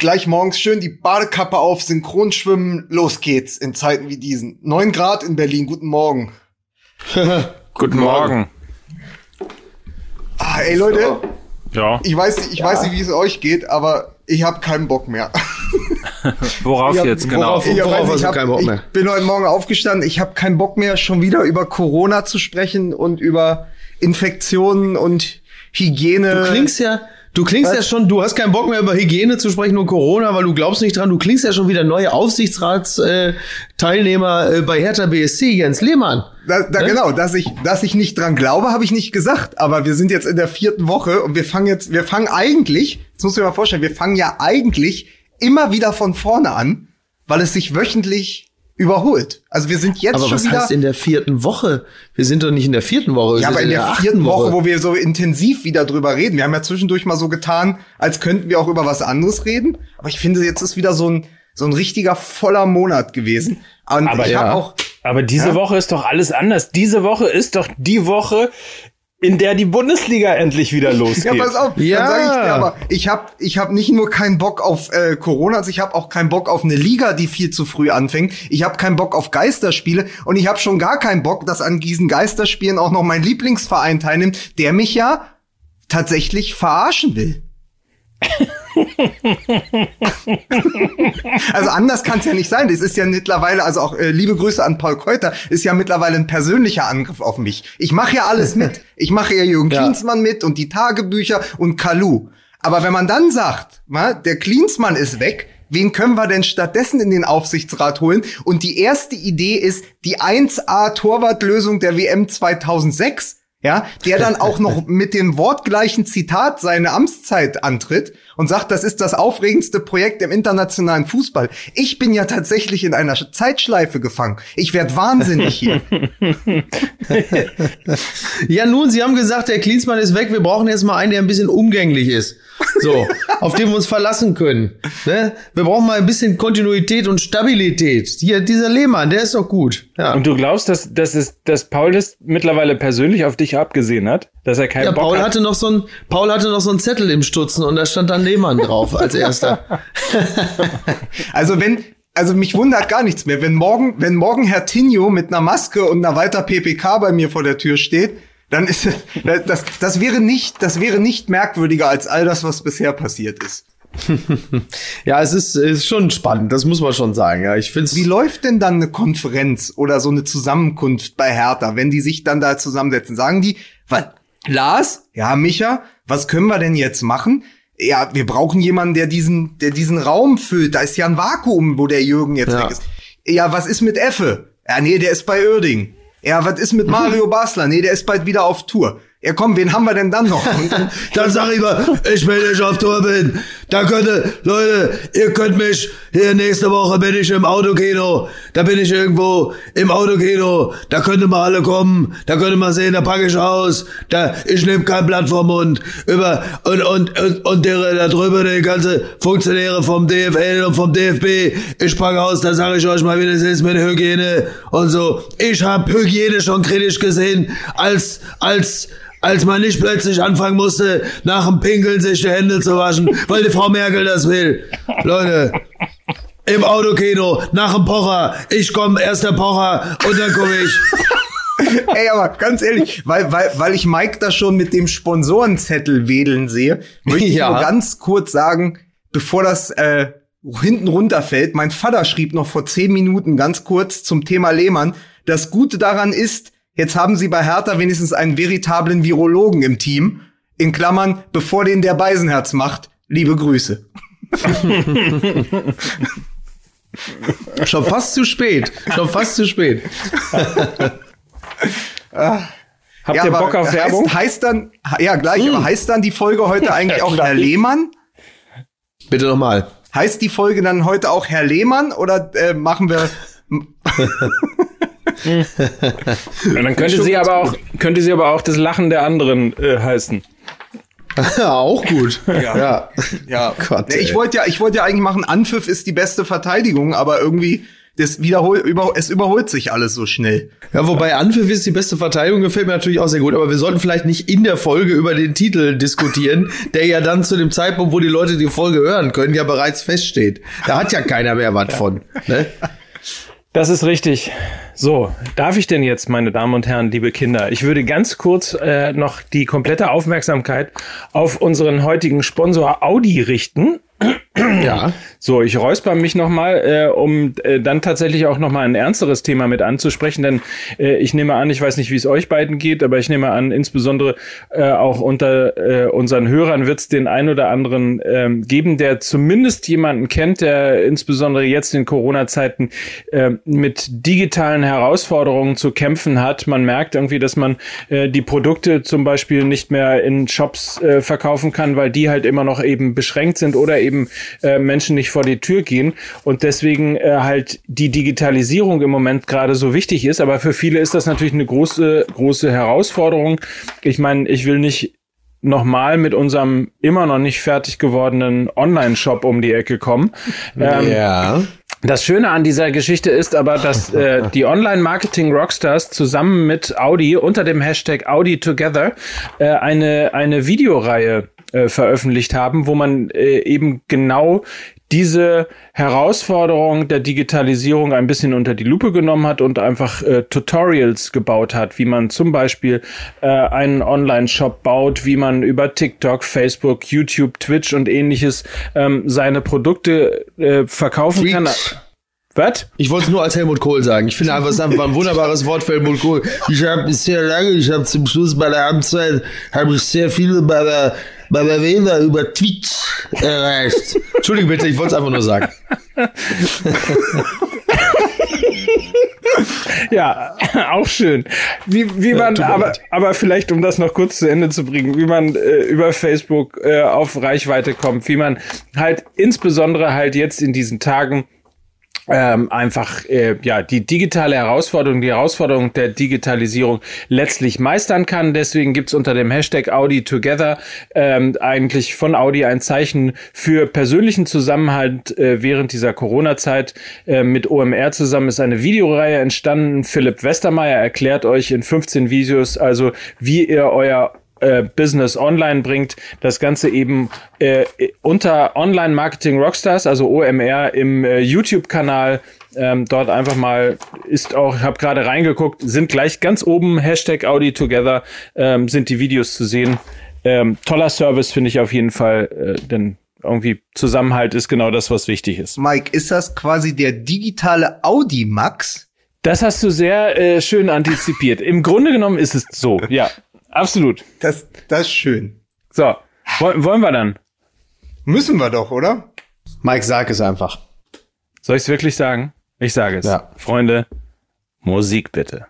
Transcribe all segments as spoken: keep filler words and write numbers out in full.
gleich morgens schön die Badekappe auf, Synchronschwimmen, los geht's in Zeiten wie diesen. Neun Grad in Berlin, guten Morgen. Guten Morgen. Ah, ey Leute, so. Ja. ich weiß nicht, ich ja. weiß nicht, wie es euch geht, aber ich habe keinen Bock mehr. Worauf hab, jetzt genau? Worauf, ich, worauf weiß, ich, hab, keinen Bock mehr? Ich bin heute Morgen aufgestanden, ich habe keinen Bock mehr, schon wieder über Corona zu sprechen und über Infektionen und Hygiene. Du klingst ja, du klingst Was? ja schon, du hast keinen Bock mehr über Hygiene zu sprechen und Corona, weil du glaubst nicht dran. Du klingst ja schon wieder neue Aufsichtsratsteilnehmer äh, bei Hertha B S C, Jens Lehmann. Da, da, ne? Genau, dass ich, dass ich nicht dran glaube, habe ich nicht gesagt. Aber wir sind jetzt in der vierten Woche und wir fangen jetzt, wir fangen eigentlich, das musst du dir mal vorstellen, wir fangen ja eigentlich immer wieder von vorne an, weil es sich wöchentlich überholt. Also wir sind jetzt aber schon was wieder. Heißt in der vierten Woche? Wir sind doch nicht in der vierten Woche. Ja, aber in, in der, der vierten Woche, Woche, wo wir so intensiv wieder drüber reden. Wir haben ja zwischendurch mal so getan, als könnten wir auch über was anderes reden. Aber ich finde, jetzt ist wieder so ein so ein richtiger voller Monat gewesen. Und aber ich ja. hab auch. Aber diese ja? Woche ist doch alles anders. Diese Woche ist doch die Woche, in der die Bundesliga endlich wieder losgeht. Ja, pass auf, ja. dann sag ich dir aber, ich hab, ich hab nicht nur keinen Bock auf äh, Corona, also ich hab auch keinen Bock auf eine Liga, die viel zu früh anfängt. Ich hab keinen Bock auf Geisterspiele und ich hab schon gar keinen Bock, dass an diesen Geisterspielen auch noch mein Lieblingsverein teilnimmt, der mich ja tatsächlich verarschen will. Also anders kann es ja nicht sein. Das ist ja mittlerweile, also auch äh, liebe Grüße an Paul Keuter, ist ja mittlerweile ein persönlicher Angriff auf mich. Ich mache ja alles mit. Ich mache ja Jürgen ja. Klinsmann mit und die Tagebücher und Kalu. Aber wenn man dann sagt, na, der Klinsmann ist weg, wen können wir denn stattdessen in den Aufsichtsrat holen? Und die erste Idee ist die eins A Torwartlösung der W M zweitausendsechs. Ja, der dann auch noch mit dem wortgleichen Zitat seine Amtszeit antritt und sagt, das ist das aufregendste Projekt im internationalen Fußball. Ich bin ja tatsächlich in einer Zeitschleife gefangen. Ich werd wahnsinnig hier. Ja, nun, Sie haben gesagt, der Klinsmann ist weg. Wir brauchen jetzt mal einen, der ein bisschen umgänglich ist. So, auf den wir uns verlassen können. Ne? Wir brauchen mal ein bisschen Kontinuität und Stabilität. Hier, dieser Lehmann, der ist doch gut. Ja. Und du glaubst, dass, dass, es, dass Paul das mittlerweile persönlich auf dich abgesehen hat? Dass er keinen ja, Bock Paul hat? Hatte noch so ein, Paul hatte noch so einen Zettel im Stutzen und da stand dann Lehmann drauf als erster. Also wenn, also mich wundert gar nichts mehr. Wenn morgen, wenn morgen Herr Tinio mit einer Maske und einer weiter P P K bei mir vor der Tür steht, dann ist das, das wäre nicht, das wäre nicht merkwürdiger als all das, was bisher passiert ist. Ja, es ist, ist schon spannend, das muss man schon sagen. Ja, ich find's. Wie läuft denn dann eine Konferenz oder so eine Zusammenkunft bei Hertha, wenn die sich dann da zusammensetzen? Sagen die, was, Lars? Ja, Micha, was können wir denn jetzt machen? Ja, wir brauchen jemanden, der diesen, der diesen Raum füllt. Da ist ja ein Vakuum, wo der Jürgen jetzt ja. weg ist. Ja, was ist mit Effe? Ja, nee, der ist bei Uerdingen. Ja, was ist mit Mario Basler? Nee, der ist bald wieder auf Tour. Ja, komm, wen haben wir denn dann noch? Und dann, dann sag ich mal, ich will nicht auf Tour bin. Da könnte, Leute, ihr könnt mich, hier nächste Woche bin ich im Autokino. Da bin ich irgendwo im Autokino. Da könnte mal alle kommen. Da könnte man sehen, da packe ich aus. Da, ich nehme kein Blatt vom Mund. Über, und, und, und, und der, da drüber die ganze Funktionäre vom D F L und vom D F B. Ich packe aus, da sage ich euch mal, wie das ist mit Hygiene und so. Ich habe Hygiene schon kritisch gesehen, als, als, als man nicht plötzlich anfangen musste, nach dem Pinkeln sich die Hände zu waschen, weil die Frau Merkel das will. Leute, im Autokino, nach dem Pocher, ich komme erst der Pocher und dann komme ich. Ey, aber ganz ehrlich, weil, weil, weil ich Mike da schon mit dem Sponsorenzettel wedeln sehe, möchte ich ja. nur ganz kurz sagen, bevor das äh, hinten runterfällt, mein Vater schrieb noch vor zehn Minuten ganz kurz zum Thema Lehmann, das Gute daran ist, jetzt haben sie bei Hertha wenigstens einen veritablen Virologen im Team. In Klammern, bevor den der Beisenherz macht. Liebe Grüße. Schon fast zu spät. Schon fast zu spät. Habt ja, ihr Bock auf Werbung? Heißt, heißt dann, ja gleich, mm. aber heißt dann die Folge heute eigentlich auch Herr Lehmann? Bitte nochmal. Heißt die Folge dann heute auch Herr Lehmann oder äh, machen wir... Ja, dann könnte sie aber auch, könnte sie aber auch das Lachen der anderen äh, heißen. Auch gut. Ja, ja. ja. Gott, ich wollte ja, ich wollte ja eigentlich machen, Anpfiff ist die beste Verteidigung, aber irgendwie Das wiederhol, über, es überholt sich alles so schnell. Ja, wobei Anpfiff ist die beste Verteidigung, gefällt mir natürlich auch sehr gut. Aber wir sollten vielleicht nicht in der Folge über den Titel diskutieren, der ja dann zu dem Zeitpunkt, wo die Leute die Folge hören können, ja bereits feststeht. Da hat ja keiner mehr was von. Ne? Das ist richtig. So, darf ich denn jetzt, meine Damen und Herren, liebe Kinder, ich würde ganz kurz äh, noch die komplette Aufmerksamkeit auf unseren heutigen Sponsor Audi richten. Ja. So, ich räusper mich nochmal, äh, um äh, dann tatsächlich auch nochmal ein ernsteres Thema mit anzusprechen, denn äh, ich nehme an, ich weiß nicht, wie es euch beiden geht, aber ich nehme an, insbesondere äh, auch unter äh, unseren Hörern wird es den ein oder anderen äh, geben, der zumindest jemanden kennt, der insbesondere jetzt in Corona-Zeiten äh, mit digitalen Herausforderungen zu kämpfen hat. Man merkt irgendwie, dass man äh, die Produkte zum Beispiel nicht mehr in Shops äh, verkaufen kann, weil die halt immer noch eben beschränkt sind oder eben äh, Menschen nicht vor die Tür gehen und deswegen äh, halt die Digitalisierung im Moment gerade so wichtig ist. Aber für viele ist das natürlich eine große, große Herausforderung. Ich meine, ich will nicht nochmal mit unserem immer noch nicht fertig gewordenen Online-Shop um die Ecke kommen. Ähm, ja. Das Schöne an dieser Geschichte ist aber, dass äh, die Online-Marketing-Rockstars zusammen mit Audi unter dem Hashtag Audi Together äh, eine eine Videoreihe äh, veröffentlicht haben, wo man äh, eben genau diese Herausforderung der Digitalisierung ein bisschen unter die Lupe genommen hat und einfach äh, Tutorials gebaut hat, wie man zum Beispiel äh, einen Online-Shop baut, wie man über TikTok, Facebook, YouTube, Twitch und ähnliches ähm, seine Produkte äh, verkaufen Tweet. kann. Was? Ich wollte es nur als Helmut Kohl sagen. Ich finde einfach, es ist einfach ein wunderbares Wort für Helmut Kohl. Ich habe sehr lange, ich habe zum Schluss bei der Amtszeit, habe ich sehr viele bei der, bei der Wähler über Twitch erreicht. Entschuldigung bitte, ich wollte es einfach nur sagen. Ja, auch schön. Wie, wie man, ja, aber, aber vielleicht, um das noch kurz zu Ende zu bringen, wie man äh, über Facebook äh, auf Reichweite kommt, wie man halt insbesondere halt jetzt in diesen Tagen Ähm, einfach äh, ja die digitale Herausforderung, die Herausforderung der Digitalisierung letztlich meistern kann. Deswegen gibt's unter dem Hashtag Audi Together ähm, eigentlich von Audi ein Zeichen für persönlichen Zusammenhalt äh, während dieser Corona-Zeit. Äh, mit O M R zusammen ist eine Videoreihe entstanden. Philipp Westermeier erklärt euch in fünfzehn Videos also, wie ihr euer Business online bringt, das Ganze eben äh, unter Online Marketing Rockstars, also O M R im äh, YouTube-Kanal, ähm, dort einfach mal ist auch, ich habe gerade reingeguckt, sind gleich ganz oben, Hashtag Audi Together, ähm, sind die Videos zu sehen. Ähm, toller Service finde ich auf jeden Fall, äh, denn irgendwie Zusammenhalt ist genau das, was wichtig ist. Mike, ist das quasi der digitale Audi Max? Das hast du sehr äh, schön antizipiert. Im Grunde genommen ist es so, ja. Absolut. Das, das ist schön. So, wollen, wollen wir dann? Müssen wir doch, oder? Mike, sag es einfach. Soll ich es wirklich sagen? Ich sage es. Ja. Freunde, Musik bitte.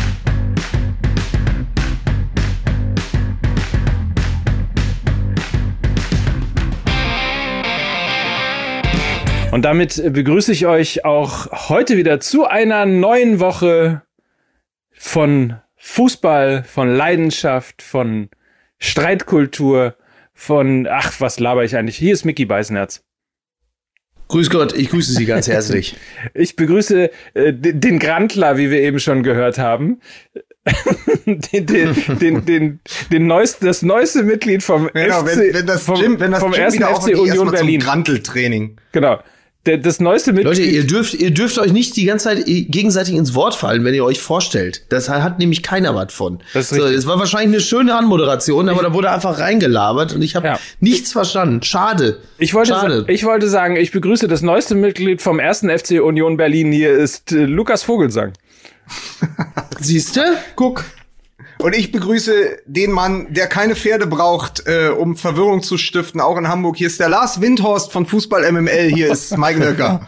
Und damit begrüße ich euch auch heute wieder zu einer neuen Woche von Fußball, von Leidenschaft, von Streitkultur, von, ach, was laber ich eigentlich? Hier ist Micky Beisenherz. Grüß Gott, ich grüße Sie ganz herzlich. Ich begrüße äh, den Grantler, wie wir eben schon gehört haben. den, den, den, den, den neuesten, das neueste Mitglied vom genau, F C, wenn, wenn das vom, Gym, wenn das vom Gym ersten wieder F C Union Berlin. Granteltraining. Genau. Der, das neueste Mitglied. Leute, ihr dürft, ihr dürft euch nicht die ganze Zeit gegenseitig ins Wort fallen, wenn ihr euch vorstellt. Das hat nämlich keiner was von. Das ist so, richtig. es war wahrscheinlich eine schöne Anmoderation, aber da wurde einfach reingelabert und ich habe Ja. nichts verstanden. Schade. Ich wollte, Schade. ich wollte sagen, ich begrüße das neueste Mitglied vom ersten F C Union Berlin. Hier ist äh, Lukas Vogelsang. Siehste? Guck. Und ich begrüße den Mann, der keine Pferde braucht, äh, um Verwirrung zu stiften, auch in Hamburg. Hier ist der Lars Windhorst von Fußball M M L. Hier ist Mike Nöcker.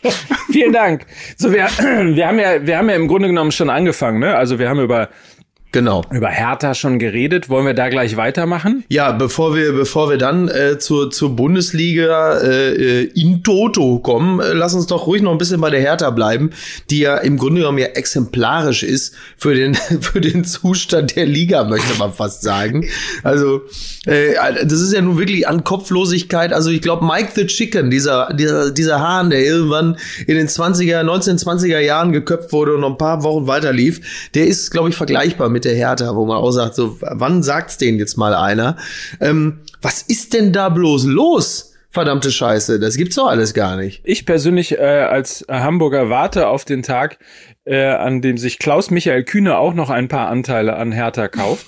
Vielen Dank. So, wir, wir haben ja, wir haben ja im Grunde genommen schon angefangen, ne? Also wir haben über Genau. Über Hertha schon geredet. Wollen wir da gleich weitermachen? Ja, bevor wir bevor wir dann äh, zur zur Bundesliga äh, in Toto kommen, äh, lass uns doch ruhig noch ein bisschen bei der Hertha bleiben, die ja im Grunde genommen ja exemplarisch ist für den für den Zustand der Liga, möchte man fast sagen. Also äh, das ist ja nun wirklich an Kopflosigkeit. Also ich glaube, Mike the Chicken, dieser dieser dieser Hahn, der irgendwann in den zwanziger, neunzehnhundertzwanziger Jahren geköpft wurde und noch ein paar Wochen weiter lief, der ist, glaube ich, vergleichbar mit der Hertha, wo man auch sagt, so, wann sagt's denen jetzt mal einer? Ähm, was ist denn da bloß los? Verdammte Scheiße, das gibt's doch alles gar nicht. Ich persönlich äh, als Hamburger warte auf den Tag, äh, an dem sich Klaus-Michael Kühne auch noch ein paar Anteile an Hertha kauft.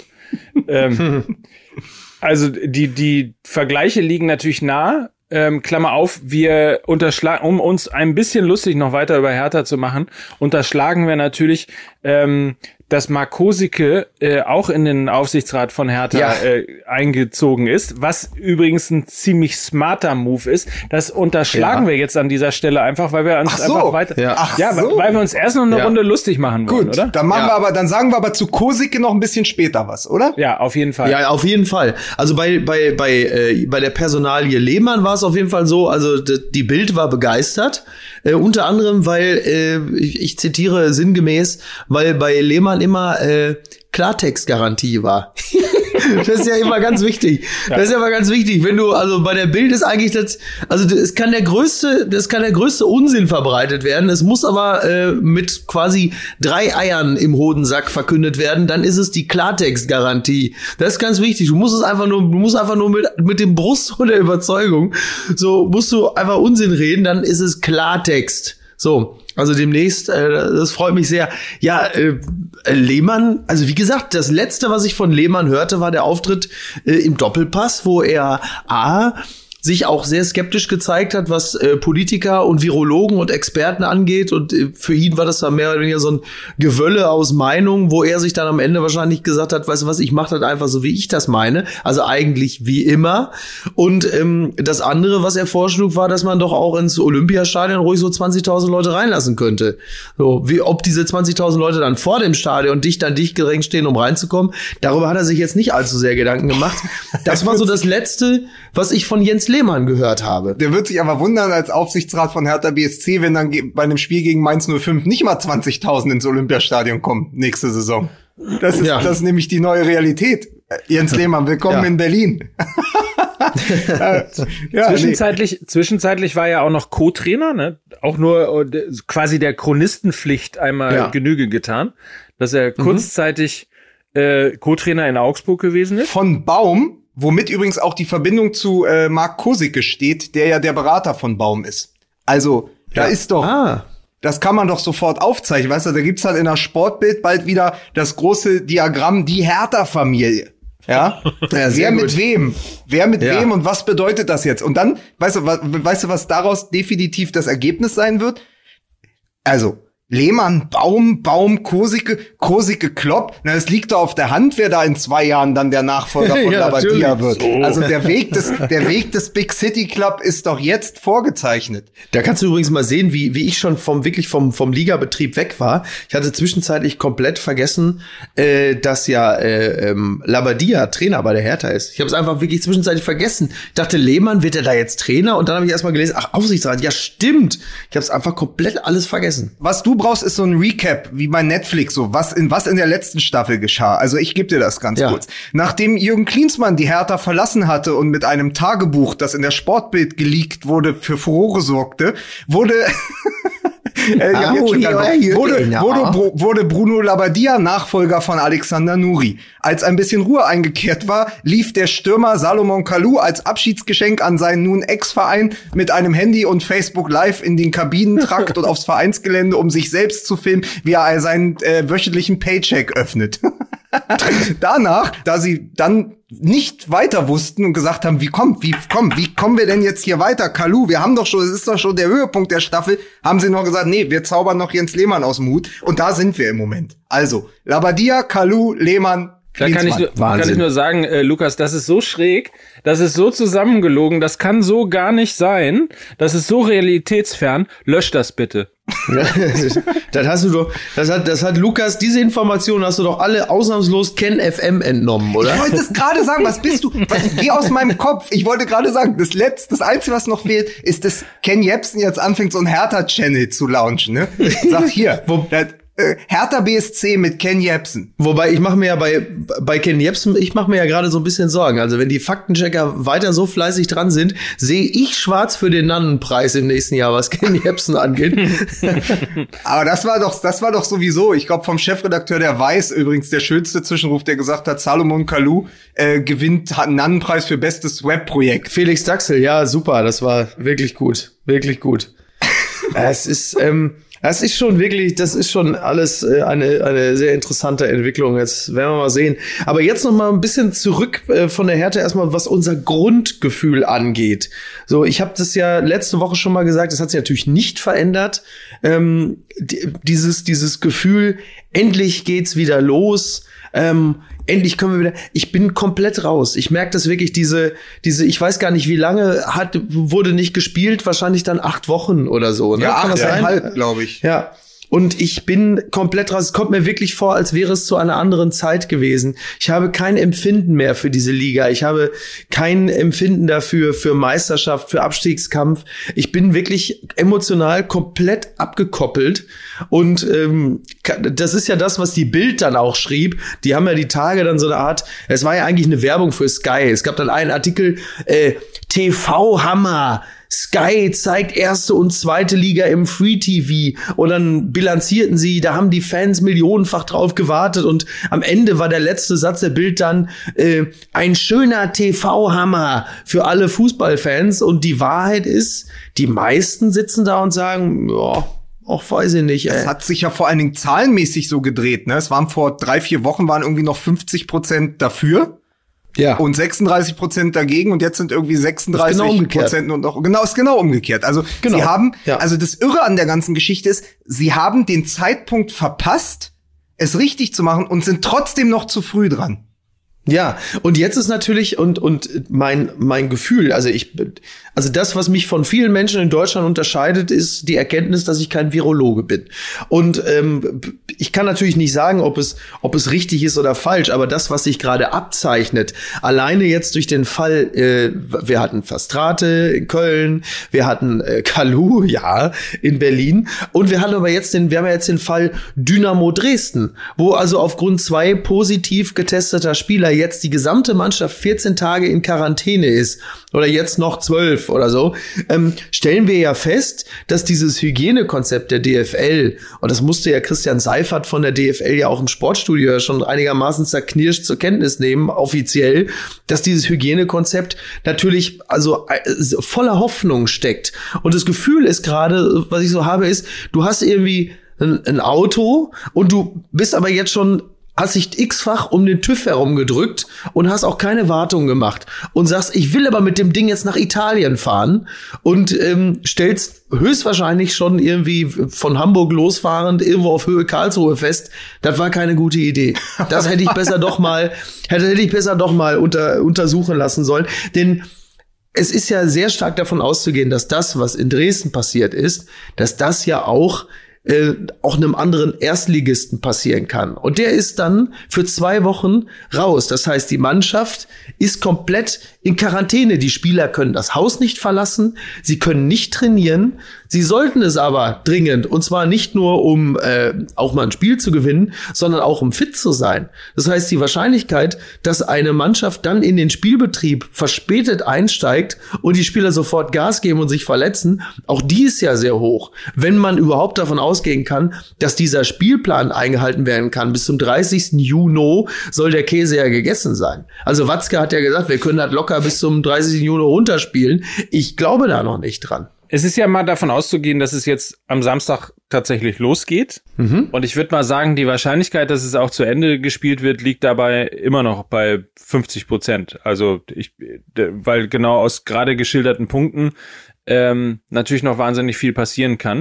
ähm, also die, die Vergleiche liegen natürlich nah. Ähm, Klammer auf, wir unterschlagen, um uns ein bisschen lustig noch weiter über Hertha zu machen, unterschlagen wir natürlich, ähm, dass Marc Kosicke äh, auch in den Aufsichtsrat von Hertha ja. äh, eingezogen ist, was übrigens ein ziemlich smarter Move ist. Das unterschlagen ja. wir jetzt an dieser Stelle einfach, weil wir uns Ach so. einfach weiter, ja, Ach ja so. weil wir uns erst noch eine ja. Runde lustig machen wollen, Gut, oder? dann machen Ja. wir aber, dann sagen wir aber zu Kosicke noch ein bisschen später was, oder? Ja, auf jeden Fall. Ja, auf jeden Fall. Also bei bei bei äh, bei der Personalie Lehmann war es auf jeden Fall so, also d- die Bild war begeistert, äh, unter anderem, weil äh, ich, ich zitiere sinngemäß, weil bei Lehmann immer äh, Klartextgarantie war. Das ist ja immer ganz wichtig. Das ist ja immer ganz wichtig, wenn du, also bei der Bild ist eigentlich das, also es kann der größte, das kann der größte Unsinn verbreitet werden. Es muss aber äh, mit quasi drei Eiern im Hodensack verkündet werden. Dann ist es die Klartextgarantie. Das ist ganz wichtig. Du musst es einfach nur, du musst einfach nur mit mit dem Brust und der Überzeugung, so musst du einfach Unsinn reden. Dann ist es Klartext. So. Also demnächst, äh, das freut mich sehr. Ja, äh, Lehmann, also wie gesagt, das Letzte, was ich von Lehmann hörte, war der Auftritt äh, im Doppelpass, wo er A, sich auch sehr skeptisch gezeigt hat, was äh, Politiker und Virologen und Experten angeht. Und äh, für ihn war das dann mehr oder weniger so ein Gewölle aus Meinungen, wo er sich dann am Ende wahrscheinlich gesagt hat, weißt du was, ich mache das einfach so, wie ich das meine. Also eigentlich wie immer. Und ähm, das andere, was er vorschlug, war, dass man doch auch ins Olympiastadion ruhig so zwanzigtausend Leute reinlassen könnte. So, wie ob diese zwanzigtausend Leute dann vor dem Stadion dicht an dicht gedrängt stehen, um reinzukommen. Darüber hat er sich jetzt nicht allzu sehr Gedanken gemacht. Das war so das Letzte, was ich von Jens Lehmann gehört habe. Der wird sich aber wundern als Aufsichtsrat von Hertha B S C, wenn dann ge- bei einem Spiel gegen Mainz null fünf nicht mal zwanzigtausend ins Olympiastadion kommen nächste Saison. Das ist, Ja. das ist nämlich die neue Realität. Jens Lehmann, willkommen Ja. in Berlin. äh, ja, Zwischenzeitlich, zwischenzeitlich war er auch noch Co-Trainer, ne? Auch nur äh, quasi der Chronistenpflicht einmal Ja. Genüge getan, dass er kurzzeitig äh, Co-Trainer in Augsburg gewesen ist. von Baum, womit übrigens auch die Verbindung zu äh, Marc Kosicke steht, der ja der Berater von Baum ist. Also, da ist doch, Ah. das kann man doch sofort aufzeichnen, weißt du, da gibt's halt in der Sportbild bald wieder das große Diagramm, die Hertha-Familie. Ja? Ja, sehr Wer mit gut. wem? Wer mit Ja. wem und was bedeutet das jetzt? Und dann, weißt du, was, weißt du, was daraus definitiv das Ergebnis sein wird? Also, Lehmann, Baum, Baum, Kosicke, Kosicke, Klopp. Na, es liegt doch auf der Hand, wer da in zwei Jahren dann der Nachfolger von Ja, Labadia natürlich. wird. Also der Weg des, der Weg des Big City Club ist doch jetzt vorgezeichnet. Da kannst du übrigens mal sehen, wie wie ich schon vom wirklich vom vom Ligabetrieb weg war. Ich hatte zwischenzeitlich komplett vergessen, äh, dass ja äh, ähm, Labadia Trainer bei der Hertha ist. Ich habe es einfach wirklich zwischenzeitlich vergessen. Ich dachte, Lehmann wird er da jetzt Trainer? Und dann habe ich erstmal gelesen, ach, Aufsichtsrat, ja stimmt. Ich habe es einfach komplett alles vergessen. Was du brauchst, ist so ein Recap, wie bei Netflix, so was in was in der letzten Staffel geschah. Also ich gebe dir das ganz Ja. kurz. Nachdem Jürgen Klinsmann die Hertha verlassen hatte und mit einem Tagebuch, das in der Sportbild geleakt wurde, für Furore sorgte, wurde Äh, ich hab jetzt schon Oh, keinen ja, Bock. wurde, ja. wurde, Bru- wurde Bruno Labbadia Nachfolger von Alexander Nuri. Als ein bisschen Ruhe eingekehrt war, lief der Stürmer Salomon Kalou als Abschiedsgeschenk an seinen nun Ex-Verein mit einem Handy und Facebook Live in den Kabinentrakt und aufs Vereinsgelände, um sich selbst zu filmen, wie er seinen äh, wöchentlichen Paycheck öffnet. Danach, da sie dann nicht weiter wussten und gesagt haben, wie kommt, wie komm, wie kommen wir denn jetzt hier weiter? Kalou, wir haben doch schon, es ist doch schon der Höhepunkt der Staffel, haben sie noch gesagt, nee, wir zaubern noch Jens Lehmann aus dem Hut und da sind wir im Moment. Also, Labbadia, Kalou, Lehmann, Da kann ich, nur, kann ich nur sagen, äh, Lukas, das ist so schräg, das ist so zusammengelogen, das kann so gar nicht sein, das ist so realitätsfern, lösch das bitte. Das hast du doch, das hat, das hat Lukas, diese Informationen hast du doch alle ausnahmslos Ken F M entnommen, oder? Ich wollte es gerade sagen, was bist du? Was, geh aus meinem Kopf. Ich wollte gerade sagen, das letzte, das Einzige, was noch fehlt, ist, dass Ken Jebsen jetzt anfängt, so ein Hertha-Channel zu launchen, ne? Sag hier, Wo, das, äh, Hertha B S C mit Ken Jebsen. Wobei, ich mache mir ja bei, bei Ken Jebsen, ich mache mir ja gerade so ein bisschen Sorgen. Also wenn die Faktenchecker weiter so fleißig dran sind, sehe ich schwarz für den Nannenpreis im nächsten Jahr, was Ken Jebsen angeht. Aber das war doch, das war doch sowieso, ich glaube vom Chefredakteur der Weiß übrigens der schönste Zwischenruf, der gesagt hat, Salomon Kalou äh, gewinnt, hat einen Nannenpreis für bestes Webprojekt. Felix Daxel, ja, super, das war wirklich gut, wirklich gut. Es ist, ähm, Das ist schon wirklich, das ist schon alles äh, eine eine sehr interessante Entwicklung. Jetzt werden wir mal sehen. Aber jetzt noch mal ein bisschen zurück äh, von der Hertha erstmal, was unser Grundgefühl angeht. So, ich habe das ja letzte Woche schon mal gesagt, das hat sich natürlich nicht verändert. Ähm, die, dieses dieses Gefühl, endlich geht's wieder los. Ähm, endlich können wir wieder. Ich bin komplett raus. Ich merke das wirklich, diese, diese, ich weiß gar nicht, wie lange hat, wurde nicht gespielt, wahrscheinlich dann acht Wochen oder so. Ne? Ja, Kann das sein? achteinhalb, glaube ich. Ja. Und ich bin komplett raus. Es kommt mir wirklich vor, als wäre es zu einer anderen Zeit gewesen. Ich habe kein Empfinden mehr für diese Liga. Ich habe kein Empfinden dafür, für Meisterschaft, für Abstiegskampf. Ich bin wirklich emotional komplett abgekoppelt. Und ähm, das ist ja das, was die Bild dann auch schrieb. Die haben ja die Tage dann so eine Art, es war ja eigentlich eine Werbung für Sky. Es gab dann einen Artikel, äh, T V-Hammer. Sky zeigt erste und zweite Liga im Free-T V und dann bilanzierten sie, da haben die Fans millionenfach drauf gewartet und am Ende war der letzte Satz der Bild dann äh, ein schöner T V-Hammer für alle Fußballfans und die Wahrheit ist, die meisten sitzen da und sagen, ja, auch weiß ich nicht. Es hat sich ja vor allen Dingen zahlenmäßig so gedreht, ne? Es waren vor drei, vier Wochen waren irgendwie noch fünfzig Prozent dafür. Ja. Und sechsunddreißig Prozent dagegen und jetzt sind irgendwie sechsunddreißig Prozent genau und noch, genau, ist genau umgekehrt. Also, genau. sie haben, ja. also das Irre an der ganzen Geschichte ist, sie haben den Zeitpunkt verpasst, es richtig zu machen und sind trotzdem noch zu früh dran. Ja, und jetzt ist natürlich, und, und mein, mein Gefühl, also ich, also das, was mich von vielen Menschen in Deutschland unterscheidet, ist die Erkenntnis, dass ich kein Virologe bin. Und ähm, ich kann natürlich nicht sagen, ob es, ob es richtig ist oder falsch, aber das, was sich gerade abzeichnet, alleine jetzt durch den Fall, äh, wir hatten Verstrate in Köln, wir hatten äh, Kalou, ja, in Berlin, und wir hatten aber jetzt den, wir haben ja jetzt den Fall Dynamo Dresden, wo also aufgrund zwei positiv getesteter Spieler jetzt die gesamte Mannschaft vierzehn Tage in Quarantäne ist oder jetzt noch zwölf oder so, ähm, stellen wir ja fest, dass dieses Hygienekonzept der D F L, und das musste ja Christian Seifert von der D F L ja auch im Sportstudio schon einigermaßen zerknirscht zur Kenntnis nehmen, offiziell, dass dieses Hygienekonzept natürlich also äh, voller Hoffnung steckt. Und das Gefühl ist gerade, was ich so habe, ist, du hast irgendwie ein, ein Auto und du bist aber jetzt schon hast dich x-fach um den TÜV herumgedrückt und hast auch keine Wartung gemacht und sagst, ich will aber mit dem Ding jetzt nach Italien fahren und ähm, stellst höchstwahrscheinlich schon irgendwie von Hamburg losfahrend irgendwo auf Höhe Karlsruhe fest, das war keine gute Idee. Das hätte ich besser doch mal, hätte, hätte ich besser doch mal unter, untersuchen lassen sollen, denn es ist ja sehr stark davon auszugehen, dass das, was in Dresden passiert ist, dass das ja auch Äh, auch einem anderen Erstligisten passieren kann. Und der ist dann für zwei Wochen raus. Das heißt, die Mannschaft ist komplett in Quarantäne. Die Spieler können das Haus nicht verlassen, sie können nicht trainieren. Sie sollten es aber dringend, und zwar nicht nur, um äh, auch mal ein Spiel zu gewinnen, sondern auch um fit zu sein. Das heißt, die Wahrscheinlichkeit, dass eine Mannschaft dann in den Spielbetrieb verspätet einsteigt und die Spieler sofort Gas geben und sich verletzen, auch die ist ja sehr hoch. Wenn man überhaupt davon ausgehen kann, dass dieser Spielplan eingehalten werden kann. Bis zum dreißigsten Juni soll der Käse ja gegessen sein. Also Watzke hat ja gesagt, wir können das locker bis zum dreißigsten Juni runterspielen. Ich glaube da noch nicht dran. Es ist ja mal davon auszugehen, dass es jetzt am Samstag tatsächlich losgeht. Mhm. Und ich würde mal sagen, die Wahrscheinlichkeit, dass es auch zu Ende gespielt wird, liegt dabei immer noch bei fünfzig Prozent. Also ich, weil genau aus gerade geschilderten Punkten ähm, natürlich noch wahnsinnig viel passieren kann.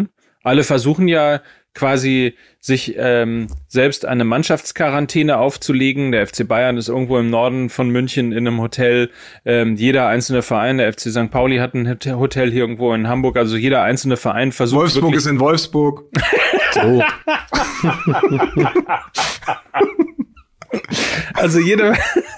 alle versuchen ja quasi sich ähm, selbst eine Mannschaftsquarantäne aufzulegen. Der F C Bayern ist irgendwo im Norden von München in einem Hotel. Ähm, jeder einzelne Verein, der F C Sankt Pauli hat ein Hotel hier irgendwo in Hamburg. Also jeder einzelne Verein versucht Wolfsburg ist in Wolfsburg. So. Also jeder...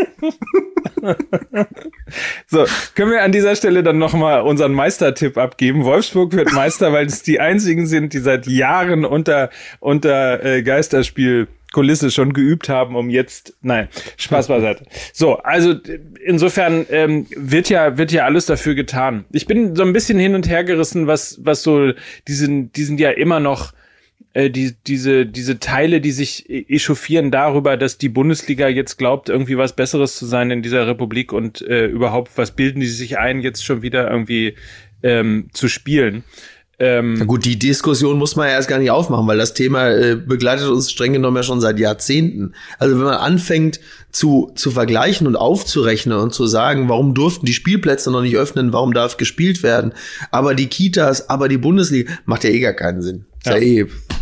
So, können wir an dieser Stelle dann nochmal unseren Meistertipp abgeben. Wolfsburg wird Meister, weil es die einzigen sind, die seit Jahren unter, unter äh, Geisterspielkulisse schon geübt haben, um jetzt, nein, Spaß beiseite. So, also insofern ähm, wird ja, wird ja alles dafür getan. Ich bin so ein bisschen hin und her gerissen, was, was so, die sind, die sind ja immer noch Die, diese, diese Teile, die sich echauffieren darüber, dass die Bundesliga jetzt glaubt, irgendwie was Besseres zu sein in dieser Republik und äh, überhaupt, was bilden die sich ein, jetzt schon wieder irgendwie ähm, zu spielen. Ähm, Na gut, die Diskussion muss man ja erst gar nicht aufmachen, weil das Thema äh, begleitet uns streng genommen ja schon seit Jahrzehnten. Also wenn man anfängt zu zu vergleichen und aufzurechnen und zu sagen, warum durften die Spielplätze noch nicht öffnen, warum darf gespielt werden, aber die Kitas, aber die Bundesliga, macht ja eh gar keinen Sinn. Ist ja, ja eh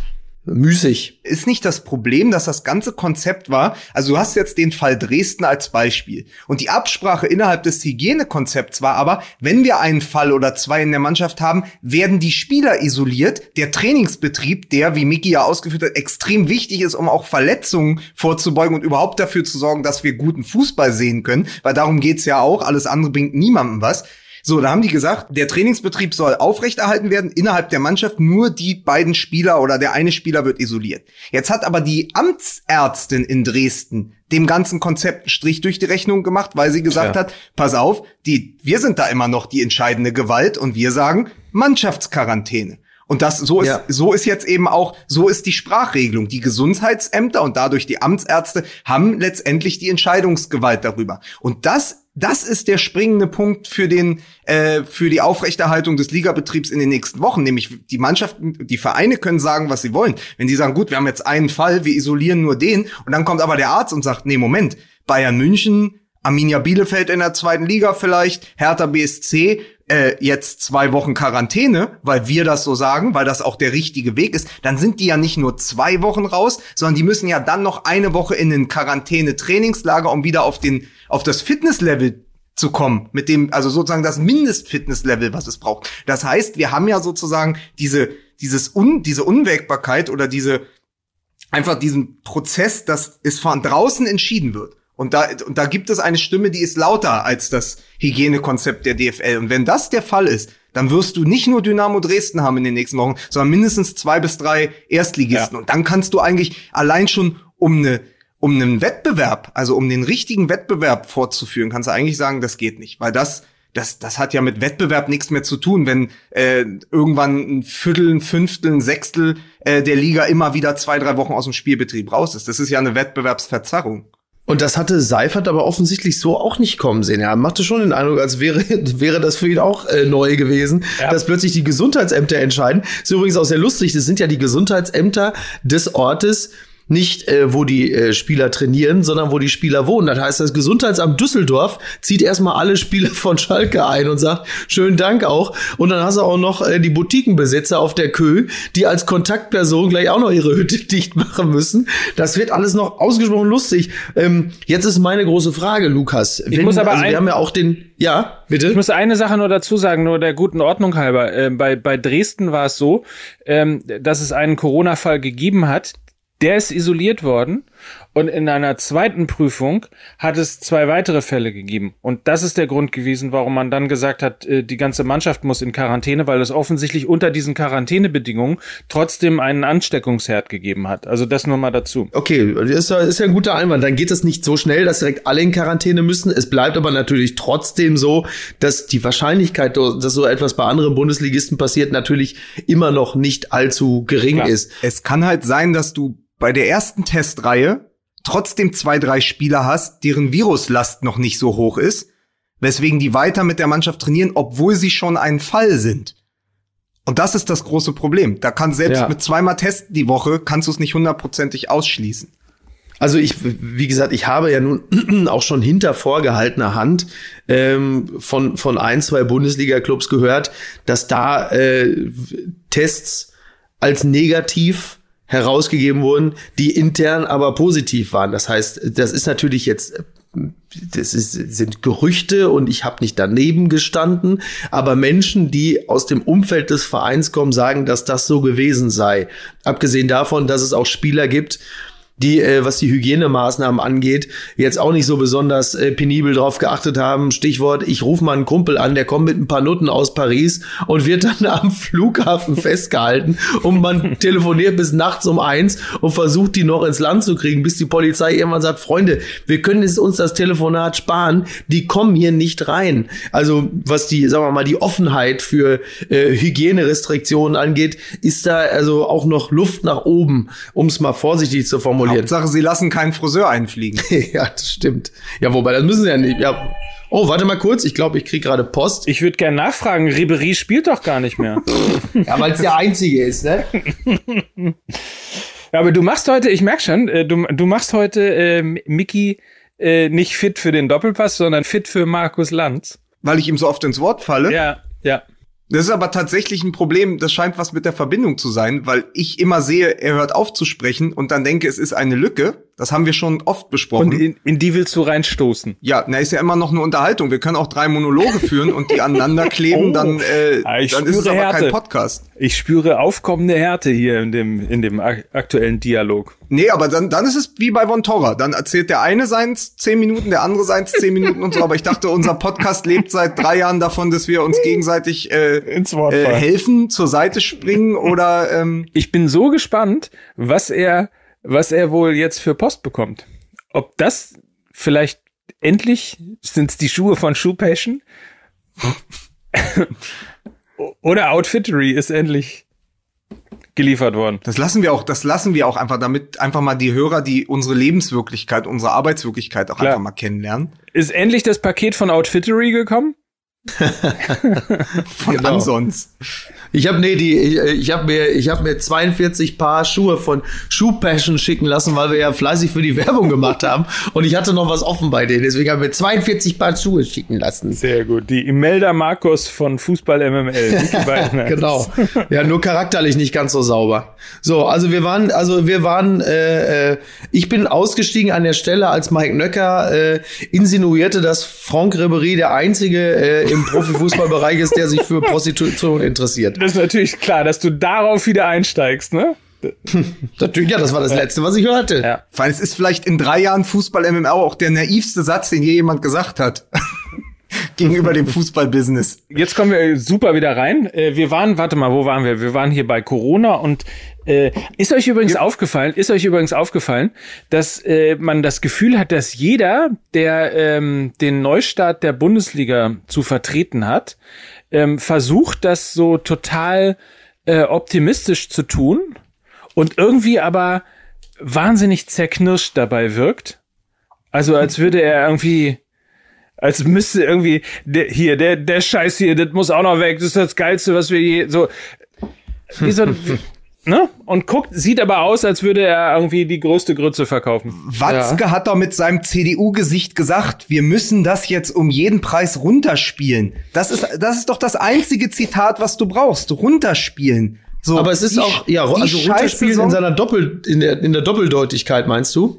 müßig. Ist nicht das Problem, dass das ganze Konzept war, also du hast jetzt den Fall Dresden als Beispiel und die Absprache innerhalb des Hygienekonzepts war aber, wenn wir einen Fall oder zwei in der Mannschaft haben, werden die Spieler isoliert, der Trainingsbetrieb, der, wie Micky ja ausgeführt hat, extrem wichtig ist, um auch Verletzungen vorzubeugen und überhaupt dafür zu sorgen, dass wir guten Fußball sehen können, weil darum geht's ja auch, alles andere bringt niemandem was. So, da haben die gesagt, der Trainingsbetrieb soll aufrechterhalten werden, innerhalb der Mannschaft nur die beiden Spieler oder der eine Spieler wird isoliert. Jetzt hat aber die Amtsärztin in Dresden dem ganzen Konzept einen Strich durch die Rechnung gemacht, weil sie gesagt ja. hat, pass auf, die, wir sind da immer noch die entscheidende Gewalt und wir sagen Mannschaftsquarantäne. Und das, so ist, ja. so ist jetzt eben auch, so ist die Sprachregelung. Die Gesundheitsämter und dadurch die Amtsärzte haben letztendlich die Entscheidungsgewalt darüber. Und das, das ist der springende Punkt für den, äh, für die Aufrechterhaltung des Ligabetriebs in den nächsten Wochen. Nämlich die Mannschaften, die Vereine können sagen, was sie wollen. Wenn die sagen, gut, wir haben jetzt einen Fall, wir isolieren nur den. Und dann kommt aber der Arzt und sagt, nee, Moment, Bayern München, Arminia Bielefeld in der zweiten Liga vielleicht, Hertha B S C, äh, jetzt zwei Wochen Quarantäne, weil wir das so sagen, weil das auch der richtige Weg ist, dann sind die ja nicht nur zwei Wochen raus, sondern die müssen ja dann noch eine Woche in ein Quarantäne-Trainingslager, um wieder auf den, auf das Fitnesslevel zu kommen, mit dem, also sozusagen das Mindestfitnesslevel, was es braucht. Das heißt, wir haben ja sozusagen diese, dieses Un, diese Unwägbarkeit oder diese, einfach diesen Prozess, dass es von draußen entschieden wird. Und da, und da gibt es eine Stimme, die ist lauter als das Hygienekonzept der D F L. Und wenn das der Fall ist, dann wirst du nicht nur Dynamo Dresden haben in den nächsten Wochen, sondern mindestens zwei bis drei Erstligisten. Ja. Und dann kannst du eigentlich allein schon um eine, um einen Wettbewerb, also um den richtigen Wettbewerb fortzuführen, kannst du eigentlich sagen, das geht nicht. Weil das, das, das hat ja mit Wettbewerb nichts mehr zu tun, wenn äh, irgendwann ein Viertel, ein Fünftel, ein Sechstel äh, der Liga immer wieder zwei, drei Wochen aus dem Spielbetrieb raus ist. Das ist ja eine Wettbewerbsverzerrung. Und das hatte Seifert aber offensichtlich so auch nicht kommen sehen. Er machte schon den Eindruck, als wäre, wäre das für ihn auch äh, neu gewesen, ja. dass plötzlich die Gesundheitsämter entscheiden. Das ist übrigens auch sehr lustig. Das sind ja die Gesundheitsämter des Ortes, nicht äh, wo die äh, Spieler trainieren, sondern wo die Spieler wohnen. Das heißt, das Gesundheitsamt Düsseldorf zieht erstmal alle Spieler von Schalke ein und sagt, schönen Dank auch. Und dann hast du auch noch äh, die Boutiquenbesitzer auf der Kö, die als Kontaktperson gleich auch noch ihre Hütte dicht machen müssen. Das wird alles noch ausgesprochen lustig. Ähm, jetzt ist meine große Frage, Lukas. Ich Wenn, muss aber also ein- wir haben ja auch den, ja, bitte. Ich muss eine Sache nur dazu sagen, nur der guten Ordnung halber. Äh, bei, bei Dresden war es so, ähm, dass es einen Corona-Fall gegeben hat. Der ist isoliert worden und in einer zweiten Prüfung hat es zwei weitere Fälle gegeben. Und das ist der Grund gewesen, warum man dann gesagt hat, die ganze Mannschaft muss in Quarantäne, weil es offensichtlich unter diesen Quarantänebedingungen trotzdem einen Ansteckungsherd gegeben hat. Also das nur mal dazu. Okay, das ist ja, ist ja ein guter Einwand. Dann geht es nicht so schnell, dass direkt alle in Quarantäne müssen. Es bleibt aber natürlich trotzdem so, dass die Wahrscheinlichkeit, dass so etwas bei anderen Bundesligisten passiert, natürlich immer noch nicht allzu gering Klar. ist. Es kann halt sein, dass du bei der ersten Testreihe trotzdem zwei, drei Spieler hast, deren Viruslast noch nicht so hoch ist, weswegen die weiter mit der Mannschaft trainieren, obwohl sie schon ein Fall sind. Und das ist das große Problem. Da kann selbst ja. mit zweimal Testen die Woche, kannst du es nicht hundertprozentig ausschließen. Also ich, wie gesagt, ich habe ja nun auch schon hinter vorgehaltener Hand ähm, von von ein, zwei Bundesliga-Clubs gehört, dass da äh, Tests als negativ herausgegeben wurden, die intern aber positiv waren. Das heißt, das ist natürlich jetzt, das ist, sind Gerüchte und ich habe nicht daneben gestanden, aber Menschen, die aus dem Umfeld des Vereins kommen, sagen, dass das so gewesen sei. Abgesehen davon, dass es auch Spieler gibt, die, äh, was die Hygienemaßnahmen angeht, jetzt auch nicht so besonders äh, penibel drauf geachtet haben. Stichwort, ich rufe mal einen Kumpel an, der kommt mit ein paar Nutten aus Paris und wird dann am Flughafen festgehalten und man telefoniert bis nachts um eins und versucht, die noch ins Land zu kriegen, bis die Polizei irgendwann sagt, Freunde, wir können es uns das Telefonat sparen, die kommen hier nicht rein. Also was die, sagen wir mal, die Offenheit für äh, Hygienerestriktionen angeht, ist da also auch noch Luft nach oben, um es mal vorsichtig zu formulieren. Hauptsache, sie lassen keinen Friseur einfliegen. Ja, das stimmt. Ja, wobei, das müssen sie ja nicht. Ja. Oh, warte mal kurz. Ich glaube, ich kriege gerade Post. Ich würde gerne nachfragen. Ribéry spielt doch gar nicht mehr. Ja, weil es der Einzige ist, ne? Ja, aber du machst heute, ich merk schon, du, du machst heute äh, Micky äh, nicht fit für den Doppelpass, sondern fit für Markus Lanz. Weil ich ihm so oft ins Wort falle? Ja, ja. Das ist aber tatsächlich ein Problem, das scheint was mit der Verbindung zu sein, weil ich immer sehe, er hört auf zu sprechen und dann denke, es ist eine Lücke. Das haben wir schon oft besprochen. Und in, in die willst du reinstoßen? Ja, na, ist ja immer noch eine Unterhaltung. Wir können auch drei Monologe führen und die aneinander kleben, oh. dann, äh, ja, dann ist es aber Härte. kein Podcast. Ich spüre aufkommende Härte hier in dem, in dem aktuellen Dialog. Nee, aber dann, dann ist es wie bei Von Torra. Dann erzählt der eine seins zehn Minuten, der andere seins zehn Minuten und so. Aber ich dachte, unser Podcast lebt seit drei Jahren davon, dass wir uns gegenseitig äh, ins Wort äh, helfen, zur Seite springen oder ähm Ich bin so gespannt, was er was er wohl jetzt für Post bekommt. Ob das vielleicht endlich, sind's die Schuhe von Shoe Passion? Oder Outfittery ist endlich geliefert worden. Das lassen wir auch, das lassen wir auch einfach, damit einfach mal die Hörer, die unsere Lebenswirklichkeit, unsere Arbeitswirklichkeit auch Klar. einfach mal kennenlernen. Ist endlich das Paket von Outfittery gekommen? Von Genau. Ansons. Ich habe nee, die ich, ich habe mir ich habe mir zweiundvierzig Paar Schuhe von Shoe Passion schicken lassen, weil wir ja fleißig für die Werbung gemacht haben und ich hatte noch was offen bei denen, deswegen habe ich mir zweiundvierzig Paar Schuhe schicken lassen. Sehr gut. Die Imelda Marcos von Fußball M M L. Die beiden. Genau. Ja, nur charakterlich nicht ganz so sauber. So, also wir waren, also wir waren, äh, äh, ich bin ausgestiegen an der Stelle, als Mike Nöcker äh, insinuierte, dass Franck Ribéry der einzige äh, im Profifußballbereich ist, der sich für Prostitution interessiert. Das ist natürlich klar, dass du darauf wieder einsteigst, ne? Natürlich, ja, das war das Letzte, was ich hörte. Ja. Vor allem, es ist vielleicht in drei Jahren Fußball-M M L auch der naivste Satz, den je jemand gesagt hat. Gegenüber dem Fußballbusiness. Jetzt kommen wir super wieder rein. Wir waren, warte mal, wo waren wir? Wir waren hier bei Corona und äh, ist euch übrigens ja. aufgefallen, ist euch übrigens aufgefallen, dass äh, man das Gefühl hat, dass jeder, der ähm, den Neustart der Bundesliga zu vertreten hat, ähm, versucht, das so total äh, optimistisch zu tun und irgendwie aber wahnsinnig zerknirscht dabei wirkt. Also als würde er irgendwie Als müsste irgendwie, der, hier, der, der Scheiß hier, das muss auch noch weg, das ist das Geilste, was wir je, so, wie so, ne? Und guckt, sieht aber aus, als würde er irgendwie die größte Grütze verkaufen. Watzke Ja. hat doch mit seinem C D U-Gesicht gesagt, wir müssen das jetzt um jeden Preis runterspielen. Das ist, das ist doch das einzige Zitat, was du brauchst. Runterspielen. So, Aber es ist die- auch, ja, die also runterspielen in Scheißsaison- seiner Doppel, in der, in der Doppeldeutigkeit, meinst du?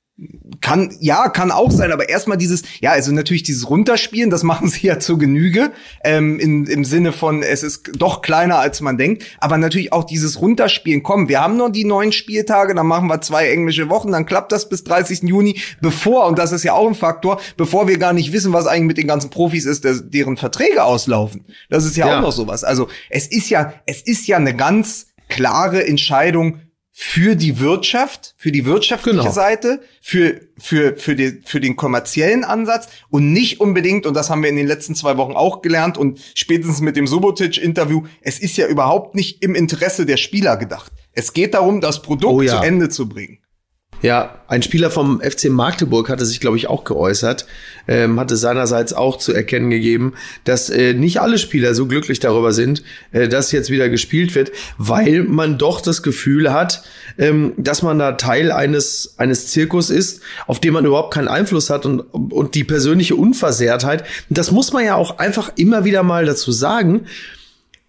Kann, ja, kann auch sein, aber erstmal dieses, ja, also natürlich dieses Runterspielen, das machen sie ja zur Genüge, ähm, in, im Sinne von, es ist doch kleiner, als man denkt, aber natürlich auch dieses Runterspielen, komm, wir haben noch die neun Spieltage, dann machen wir zwei englische Wochen, dann klappt das bis dreißigsten Juni, bevor, und das ist ja auch ein Faktor, bevor wir gar nicht wissen, was eigentlich mit den ganzen Profis ist, der, deren Verträge auslaufen. Das ist ja, Ja. auch noch sowas. Also, es ist ja, es ist ja eine ganz klare Entscheidung, für die Wirtschaft, für die wirtschaftliche Genau. Seite, für, für, für, die, für den kommerziellen Ansatz und nicht unbedingt, und das haben wir in den letzten zwei Wochen auch gelernt und spätestens mit dem Subotic-Interview, es ist ja überhaupt nicht im Interesse der Spieler gedacht. Es geht darum, das Produkt Oh ja. zu Ende zu bringen. Ja, ein Spieler vom F C Magdeburg hatte sich, glaube ich, auch geäußert, ähm, hatte seinerseits auch zu erkennen gegeben, dass äh, nicht alle Spieler so glücklich darüber sind, äh, dass jetzt wieder gespielt wird, weil man doch das Gefühl hat, ähm, dass man da Teil eines eines Zirkus ist, auf den man überhaupt keinen Einfluss hat und und die persönliche Unversehrtheit. Das muss man ja auch einfach immer wieder mal dazu sagen.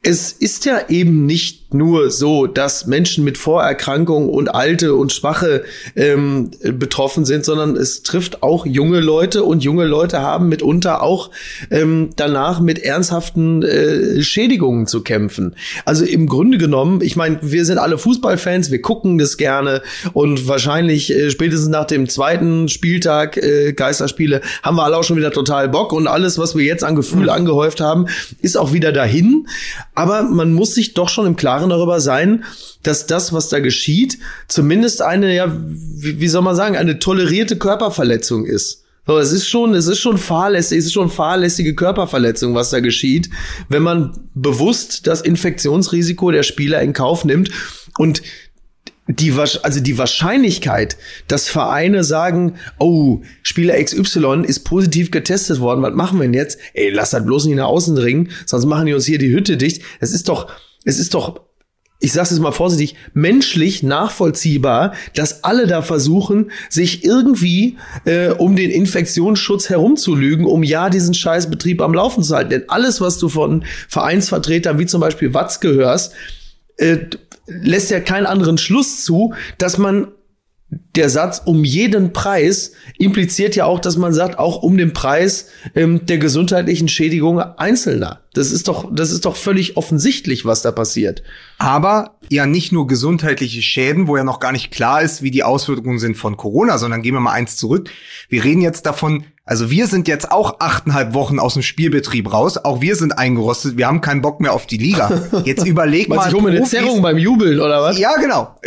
es ist ja eben nicht nur so, dass Menschen mit Vorerkrankungen und alte und schwache ähm, betroffen sind, sondern es trifft auch junge Leute und junge Leute haben mitunter auch ähm, danach mit ernsthaften äh, Schädigungen zu kämpfen. Also im Grunde genommen, ich meine, wir sind alle Fußballfans, wir gucken das gerne und wahrscheinlich äh, spätestens nach dem zweiten Spieltag äh, Geisterspiele haben wir alle auch schon wieder total Bock und alles, was wir jetzt an Gefühl mhm. angehäuft haben, ist auch wieder dahin. Aber man muss sich doch schon im Klaren darüber sein, dass das, was da geschieht, zumindest eine, ja, wie, wie soll man sagen, eine tolerierte Körperverletzung ist. So, es ist schon, es ist schon fahrlässig, es ist schon fahrlässige Körperverletzung, was da geschieht, wenn man bewusst das Infektionsrisiko der Spieler in Kauf nimmt und die, also die Wahrscheinlichkeit, dass Vereine sagen, oh, Spieler X Y ist positiv getestet worden, was machen wir denn jetzt? Ey, lass das bloß nicht nach außen dringen, sonst machen die uns hier die Hütte dicht. Es ist doch, es ist doch, ich sag's jetzt mal vorsichtig, menschlich nachvollziehbar, dass alle da versuchen, sich irgendwie äh, um den Infektionsschutz herumzulügen, um ja diesen Scheißbetrieb am Laufen zu halten. Denn alles, was du von Vereinsvertretern wie zum Beispiel Watzke hörst, äh, lässt ja keinen anderen Schluss zu, dass man der Satz um jeden Preis impliziert ja auch, dass man sagt, auch um den Preis ähm, der gesundheitlichen Schädigung Einzelner. Das ist doch, das ist doch völlig offensichtlich, was da passiert. Aber ja nicht nur gesundheitliche Schäden, wo ja noch gar nicht klar ist, wie die Auswirkungen sind von Corona, sondern gehen wir mal eins zurück. Wir reden jetzt davon, also wir sind jetzt auch achteinhalb Wochen aus dem Spielbetrieb raus. Auch wir sind eingerostet. Wir haben keinen Bock mehr auf die Liga. Jetzt überleg mal. Was, ich hole mir eine Zerrung beim Jubeln, oder was? Ja, genau.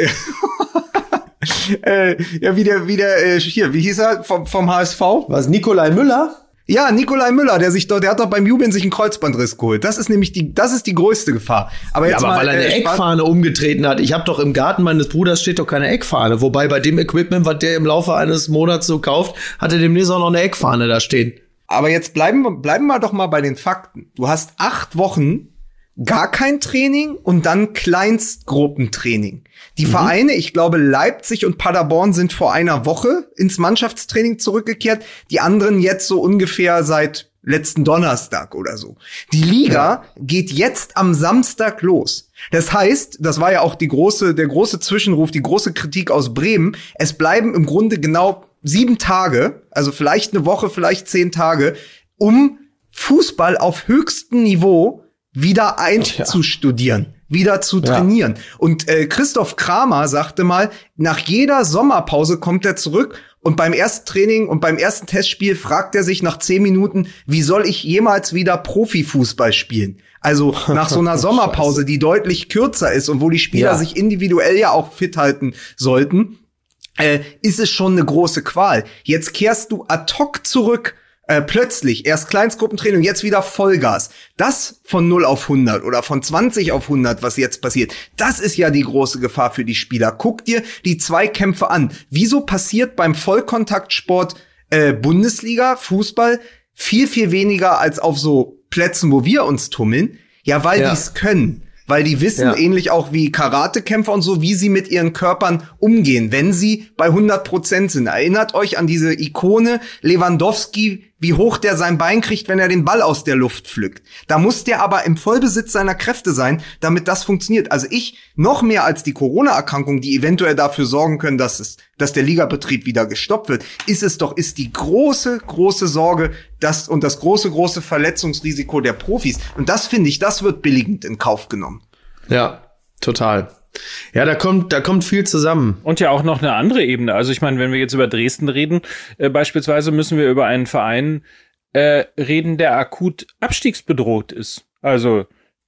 äh, ja, wie der, wie der, äh, hier, wie hieß er vom, vom H S V? Was, Nikolai Müller? Ja, Nikolai Müller, der sich dort, der hat doch beim Jubeln sich einen Kreuzbandriss geholt. Das ist nämlich die, das ist die größte Gefahr. Aber jetzt ja, aber mal, weil er eine äh, Eckfahne umgetreten hat. Ich habe doch im Garten meines Bruders steht doch keine Eckfahne. Wobei bei dem Equipment, was der im Laufe eines Monats so kauft, hat er demnächst auch noch eine Eckfahne da stehen. Aber jetzt bleiben, bleiben wir doch mal bei den Fakten. Du hast acht Wochen gar kein Training und dann Kleinstgruppentraining. Die mhm. Vereine, ich glaube Leipzig und Paderborn sind vor einer Woche ins Mannschaftstraining zurückgekehrt. Die anderen jetzt so ungefähr seit letzten Donnerstag oder so. Die Liga ja. geht jetzt am Samstag los. Das heißt, das war ja auch die große, der große Zwischenruf, die große Kritik aus Bremen. Es bleiben im Grunde genau sieben Tage, also vielleicht eine Woche, vielleicht zehn Tage, um Fußball auf höchstem Niveau wieder einzustudieren, ja. wieder zu trainieren. Ja. Und äh, Christoph Kramer sagte mal, nach jeder Sommerpause kommt er zurück und beim ersten Training und beim ersten Testspiel fragt er sich nach zehn Minuten, wie soll ich jemals wieder Profifußball spielen? Also nach so einer Sommerpause, die deutlich kürzer ist und wo die Spieler ja. sich individuell ja auch fit halten sollten, äh, ist es schon eine große Qual. Jetzt kehrst du ad hoc zurück. Äh, plötzlich, erst Kleinstgruppentraining, jetzt wieder Vollgas. Das von null auf hundert oder von zwanzig auf hundert, was jetzt passiert, das ist ja die große Gefahr für die Spieler. Guck dir die Zweikämpfe an. Wieso passiert beim Vollkontaktsport äh, Bundesliga, Fußball, viel, viel weniger als auf so Plätzen, wo wir uns tummeln? Ja, weil ja. die es können. Weil die wissen, ja. ähnlich auch wie Karatekämpfer und so, wie sie mit ihren Körpern umgehen, wenn sie bei hundert Prozent sind. Erinnert euch an diese Ikone Lewandowski, wie hoch der sein Bein kriegt, wenn er den Ball aus der Luft pflückt. Da muss der aber im Vollbesitz seiner Kräfte sein, damit das funktioniert. Also ich, noch mehr als die Corona-Erkrankung, die eventuell dafür sorgen können, dass es, dass der Ligabetrieb wieder gestoppt wird, ist es doch, ist die große, große Sorge, das und das große, große Verletzungsrisiko der Profis. Und das finde ich, das wird billigend in Kauf genommen. Ja, total. Ja, da kommt, da kommt viel zusammen. Und ja auch noch eine andere Ebene. Also ich meine, wenn wir jetzt über Dresden reden, äh, beispielsweise müssen wir über einen Verein äh, reden, der akut abstiegsbedroht ist. Also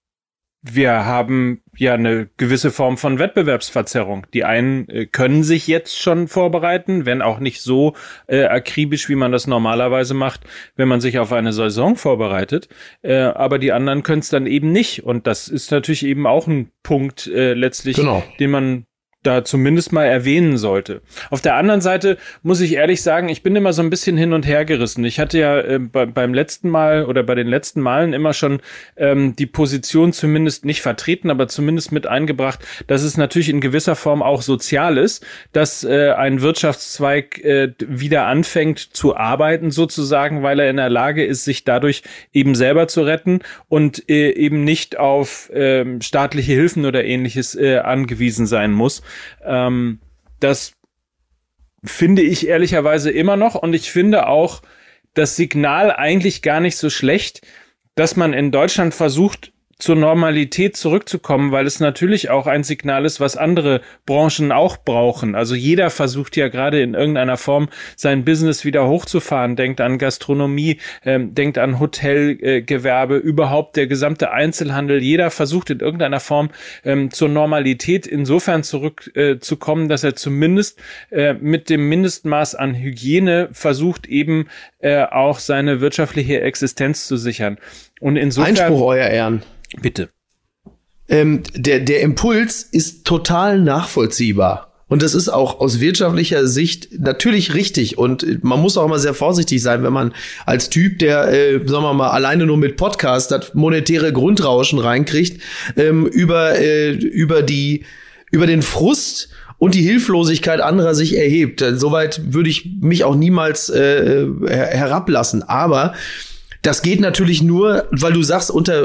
wir haben ja eine gewisse Form von Wettbewerbsverzerrung. Die einen äh, können sich jetzt schon vorbereiten, wenn auch nicht so äh, akribisch, wie man das normalerweise macht, wenn man sich auf eine Saison vorbereitet. Äh, aber die anderen können es dann eben nicht. Und das ist natürlich eben auch ein Punkt äh, letztlich, genau. den man da zumindest mal erwähnen sollte. Auf der anderen Seite muss ich ehrlich sagen, ich bin immer so ein bisschen hin und her gerissen. Ich hatte ja äh, bei, beim letzten Mal oder bei den letzten Malen immer schon ähm, die Position zumindest nicht vertreten, aber zumindest mit eingebracht, dass es natürlich in gewisser Form auch sozial ist, dass äh, ein Wirtschaftszweig äh, wieder anfängt zu arbeiten sozusagen, weil er in der Lage ist, sich dadurch eben selber zu retten und äh, eben nicht auf äh, staatliche Hilfen oder ähnliches äh, angewiesen sein muss. Ähm, das finde ich ehrlicherweise immer noch, und ich finde auch das Signal eigentlich gar nicht so schlecht, dass man in Deutschland versucht, zur Normalität zurückzukommen, weil es natürlich auch ein Signal ist, was andere Branchen auch brauchen. Also jeder versucht ja gerade in irgendeiner Form sein Business wieder hochzufahren, denkt an Gastronomie, ähm, denkt an Hotelgewerbe, äh, überhaupt der gesamte Einzelhandel. Jeder versucht in irgendeiner Form ähm, zur Normalität insofern zurückzukommen, äh, dass er zumindest äh, mit dem Mindestmaß an Hygiene versucht, eben äh, auch seine wirtschaftliche Existenz zu sichern. Und insofern Einspruch, Euer Ehren. Bitte. Ähm, der, der Impuls ist total nachvollziehbar. Und das ist auch aus wirtschaftlicher Sicht natürlich richtig. Und man muss auch immer sehr vorsichtig sein, wenn man als Typ, der, äh, sagen wir mal, alleine nur mit Podcast das monetäre Grundrauschen reinkriegt, ähm, über, äh, über die, über den Frust und die Hilflosigkeit anderer sich erhebt. Soweit würde ich mich auch niemals äh, herablassen. Aber das geht natürlich nur, weil du sagst, unter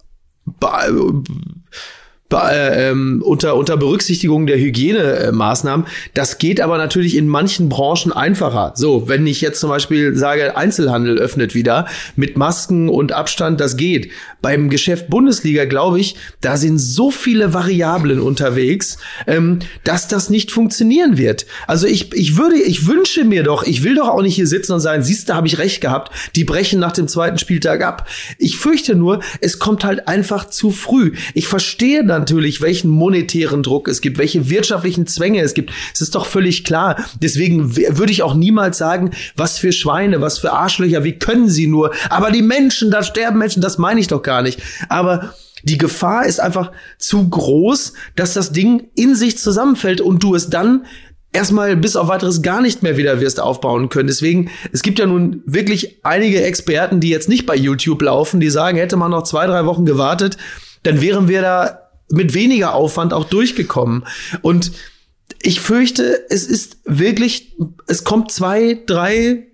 Be- be- äh, ähm, unter, unter Berücksichtigung der Hygienemaßnahmen. Das geht aber natürlich in manchen Branchen einfacher. So, wenn ich jetzt zum Beispiel sage, Einzelhandel öffnet wieder mit Masken und Abstand, das geht. Beim Geschäft Bundesliga, glaube ich, da sind so viele Variablen unterwegs, ähm, dass das nicht funktionieren wird. Also ich, ich würde, ich wünsche mir doch, ich will doch auch nicht hier sitzen und sagen, siehst du, habe ich recht gehabt, die brechen nach dem zweiten Spieltag ab. Ich fürchte nur, es kommt halt einfach zu früh. Ich verstehe natürlich, welchen monetären Druck es gibt, welche wirtschaftlichen Zwänge es gibt. Es ist doch völlig klar. Deswegen w- würde ich auch niemals sagen, was für Schweine, was für Arschlöcher, wie können sie nur? Aber die Menschen, da sterben Menschen, das meine ich doch gar nicht. Aber die Gefahr ist einfach zu groß, dass das Ding in sich zusammenfällt und du es dann erstmal bis auf weiteres gar nicht mehr wieder wirst aufbauen können. Deswegen, es gibt ja nun wirklich einige Experten, die jetzt nicht bei YouTube laufen, die sagen, hätte man noch zwei, drei Wochen gewartet, dann wären wir da mit weniger Aufwand auch durchgekommen. Und ich fürchte, es ist wirklich, es kommt zwei, drei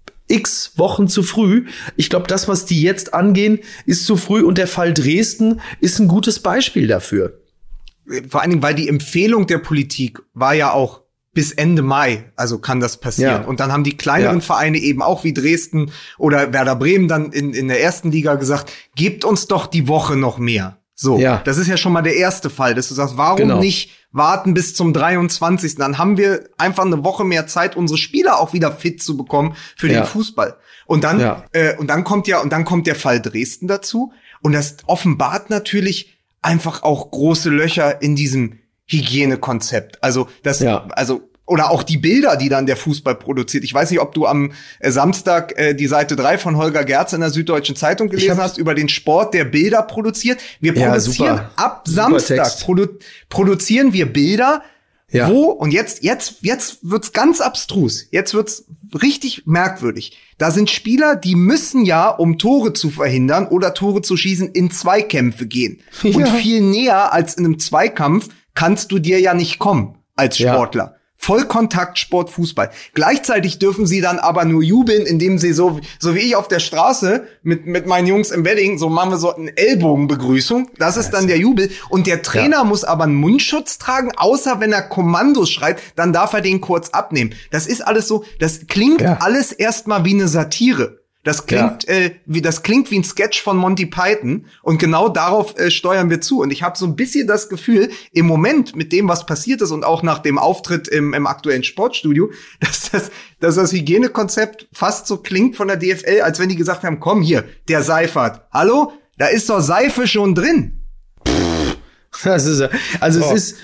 x Wochen zu früh. Ich glaube, das, was die jetzt angehen, ist zu früh. Und der Fall Dresden ist ein gutes Beispiel dafür. Vor allen Dingen, weil die Empfehlung der Politik war ja auch bis Ende Mai, also kann das passieren. Ja. Und dann haben die kleineren ja. Vereine eben auch wie Dresden oder Werder Bremen dann in, in der ersten Liga gesagt, gebt uns doch die Woche noch mehr. So, ja. Das ist ja schon mal der erste Fall, dass du sagst, warum genau. nicht warten bis zum dreiundzwanzigsten Dann haben wir einfach eine Woche mehr Zeit, unsere Spieler auch wieder fit zu bekommen für ja. den Fußball. Und dann, ja. äh, und dann kommt ja, und dann kommt der Fall Dresden dazu. Und das offenbart natürlich einfach auch große Löcher in diesem Hygienekonzept. Also, das, ja. also, oder auch die Bilder, die dann der Fußball produziert. Ich weiß nicht, ob du am äh, Samstag äh, die Seite drei von Holger Gerz in der Süddeutschen Zeitung gelesen hast, über den Sport, der Bilder produziert. Wir ja, produzieren super. ab super Samstag produ- produzieren wir Bilder, ja. wo, und jetzt, jetzt, jetzt wird's ganz abstrus. Jetzt wird's richtig merkwürdig. Da sind Spieler, die müssen ja, um Tore zu verhindern oder Tore zu schießen, in Zweikämpfe gehen. Ja. Und viel näher als in einem Zweikampf kannst du dir ja nicht kommen als Sportler. Ja. Vollkontaktsport, Fußball. Gleichzeitig dürfen sie dann aber nur jubeln, indem sie so, so wie ich auf der Straße mit, mit meinen Jungs im Wedding, so machen wir so eine Ellbogenbegrüßung. Das ist dann der Jubel. Und der Trainer ja. muss aber einen Mundschutz tragen, außer wenn er Kommandos schreit, dann darf er den kurz abnehmen. Das ist alles so, das klingt ja. alles erstmal wie eine Satire. Das klingt, ja. äh, wie, das klingt wie ein Sketch von Monty Python. Und genau darauf äh, steuern wir zu. Und ich habe so ein bisschen das Gefühl, im Moment mit dem, was passiert ist und auch nach dem Auftritt im, im aktuellen Sportstudio, dass das, dass das Hygienekonzept fast so klingt von der D F L, als wenn die gesagt haben, komm hier, der Seifert. Hallo? Da ist doch Seife schon drin. Das ist, also oh. es ist,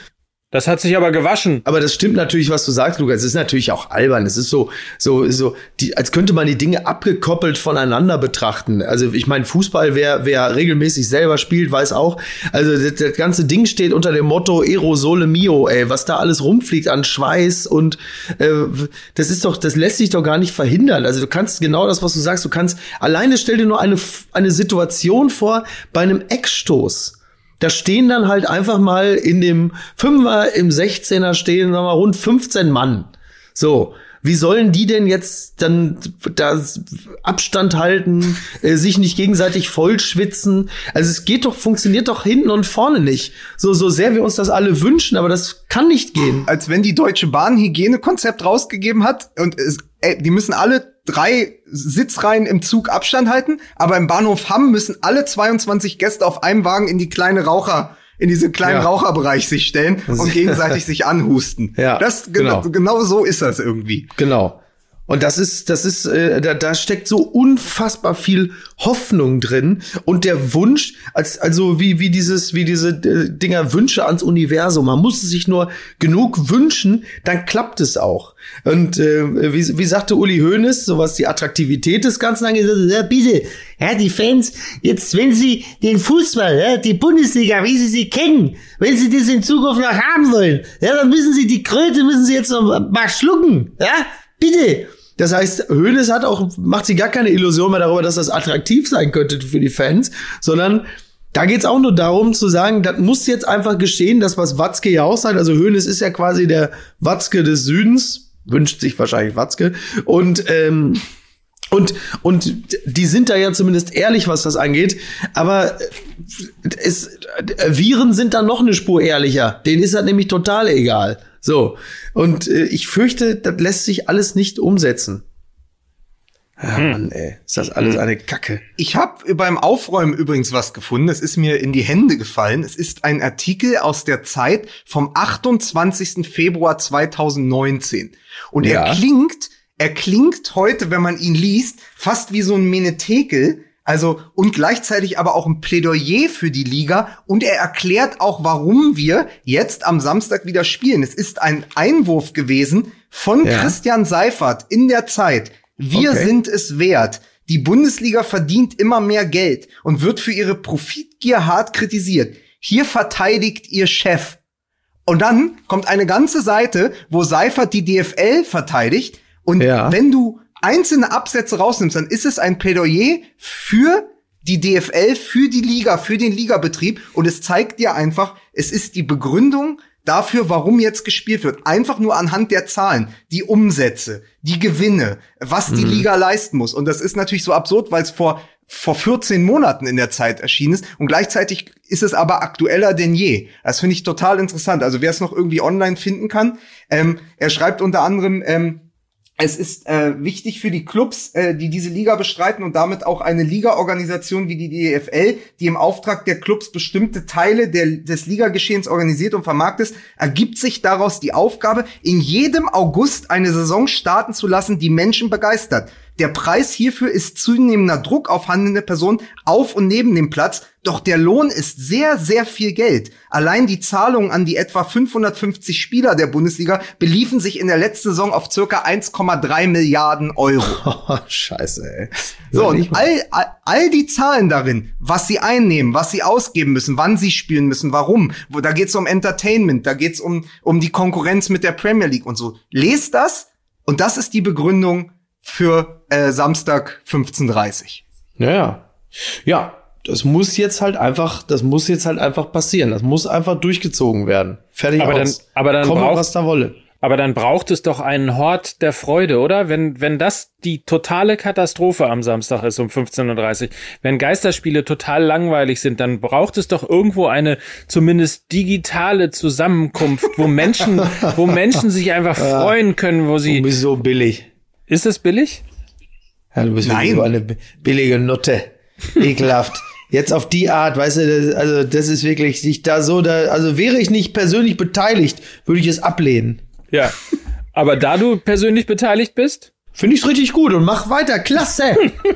Das hat sich aber gewaschen. Aber das stimmt natürlich, was du sagst, Lukas. Es ist natürlich auch albern. Es ist so, so, so, die, als könnte man die Dinge abgekoppelt voneinander betrachten. Also ich meine, Fußball, wer, wer regelmäßig selber spielt, weiß auch. Also das, das ganze Ding steht unter dem Motto Aerosole Mio, ey, was da alles rumfliegt an Schweiß und äh, das ist doch, das lässt sich doch gar nicht verhindern. Also du kannst genau das, was du sagst, du kannst alleine stell dir nur eine eine Situation vor bei einem Eckstoß. Da stehen dann halt einfach mal in dem Fünfer, im Sechzehner stehen, sagen wir mal, rund fünfzehn Mann. So. Wie sollen die denn jetzt dann da Abstand halten, äh, sich nicht gegenseitig vollschwitzen? Also es geht doch, funktioniert doch hinten und vorne nicht. So, so sehr wir uns das alle wünschen, aber das kann nicht gehen. Als wenn die Deutsche Bahn ein Hygienekonzept rausgegeben hat und es, ey, die müssen alle drei Sitzreihen im Zug Abstand halten, aber im Bahnhof Hamm müssen alle zweiundzwanzig Gäste auf einem Wagen in die kleine Raucher, in diesen kleinen ja. Raucherbereich sich stellen und gegenseitig sich anhusten. Ja, das genau. genau, genau so ist das irgendwie. Genau. Und das ist, das ist, äh, da, da steckt so unfassbar viel Hoffnung drin und der Wunsch, als, also wie, wie dieses, wie diese äh, Dinger Wünsche ans Universum. Man muss sich nur genug wünschen, dann klappt es auch. Und äh, wie, wie sagte Uli Hoeneß, so was die Attraktivität des Ganzen angeht, ja, bitte, ja, die Fans, jetzt, wenn sie den Fußball, ja, die Bundesliga, wie sie sie kennen, wenn sie das in Zukunft noch haben wollen, ja, dann müssen sie die Kröte, müssen sie jetzt noch mal schlucken, ja, bitte. Das heißt, Hoeneß hat auch, macht sich gar keine Illusion mehr darüber, dass das attraktiv sein könnte für die Fans, sondern da geht's auch nur darum zu sagen, das muss jetzt einfach geschehen, das was Watzke ja auch sagt. Also Hoeneß ist ja quasi der Watzke des Südens, wünscht sich wahrscheinlich Watzke. Und ähm, und und die sind da ja zumindest ehrlich, was das angeht. Aber es, Viren sind dann noch eine Spur ehrlicher. Denen ist das nämlich total egal. So, und äh, ich fürchte, das lässt sich alles nicht umsetzen. Ja, hm. Mann, ey, ist das alles eine Kacke. Ich habe beim Aufräumen übrigens was gefunden. Es ist mir in die Hände gefallen. Es ist ein Artikel aus der Zeit vom achtundzwanzigsten Februar zweitausendneunzehn. Und ja. er klingt, er klingt heute, wenn man ihn liest, fast wie so ein Menetekel. Also, und gleichzeitig aber auch ein Plädoyer für die Liga. Und er erklärt auch, warum wir jetzt am Samstag wieder spielen. Es ist ein Einwurf gewesen von ja. Christian Seifert in der Zeit. Wir okay. sind es wert. Die Bundesliga verdient immer mehr Geld und wird für ihre Profitgier hart kritisiert. Hier verteidigt ihr Chef. Und dann kommt eine ganze Seite, wo Seifert die D F L verteidigt. Und ja. wenn du einzelne Absätze rausnimmst, dann ist es ein Plädoyer für die D F L, für die Liga, für den Ligabetrieb. Und es zeigt dir einfach, es ist die Begründung dafür, warum jetzt gespielt wird. Einfach nur anhand der Zahlen, die Umsätze, die Gewinne, was die mhm. Liga leisten muss. Und das ist natürlich so absurd, weil es vor vor vierzehn Monaten in der Zeit erschienen ist. Und gleichzeitig ist es aber aktueller denn je. Das finde ich total interessant. Also wer es noch irgendwie online finden kann. Ähm, er schreibt unter anderem, ähm, es ist äh, wichtig für die Clubs, äh, die diese Liga bestreiten und damit auch eine Ligaorganisation wie die D F L, die im Auftrag der Clubs bestimmte Teile der, des Ligageschehens organisiert und vermarktet, ergibt sich daraus die Aufgabe, in jedem August eine Saison starten zu lassen, die Menschen begeistert. Der Preis hierfür ist zunehmender Druck auf handelnde Personen auf und neben dem Platz. Doch der Lohn ist sehr, sehr viel Geld. Allein die Zahlungen an die etwa fünfhundertfünfzig Spieler der Bundesliga beliefen sich in der letzten Saison auf circa eins Komma drei Milliarden Euro. Oh, scheiße, ey. So, und all, all, all die Zahlen darin, was sie einnehmen, was sie ausgeben müssen, wann sie spielen müssen, warum. Wo, da geht's um Entertainment, da geht's um, um die Konkurrenz mit der Premier League und so. Lest das und das ist die Begründung für äh, Samstag fünfzehn Uhr dreißig. Ja, ja. Ja, das muss jetzt halt einfach, das muss jetzt halt einfach passieren. Das muss einfach durchgezogen werden. Fertig aber aus. Dann, aber dann Komme, braucht, was da wolle. Aber dann braucht es doch einen Hort der Freude, oder? Wenn, wenn das die totale Katastrophe am Samstag ist um fünfzehn Uhr dreißig, wenn Geisterspiele total langweilig sind, dann braucht es doch irgendwo eine zumindest digitale Zusammenkunft, wo Menschen, wo Menschen sich einfach freuen können, wo sie. Du bist so billig. Ist es billig? Ja, du bist Nein. so eine billige Nutte. Ekelhaft. Jetzt auf die Art, weißt du, das, also das ist wirklich sich da so, da, also wäre ich nicht persönlich beteiligt, würde ich es ablehnen. Ja, aber da du persönlich beteiligt bist? Finde ich richtig gut und mach weiter. Klasse.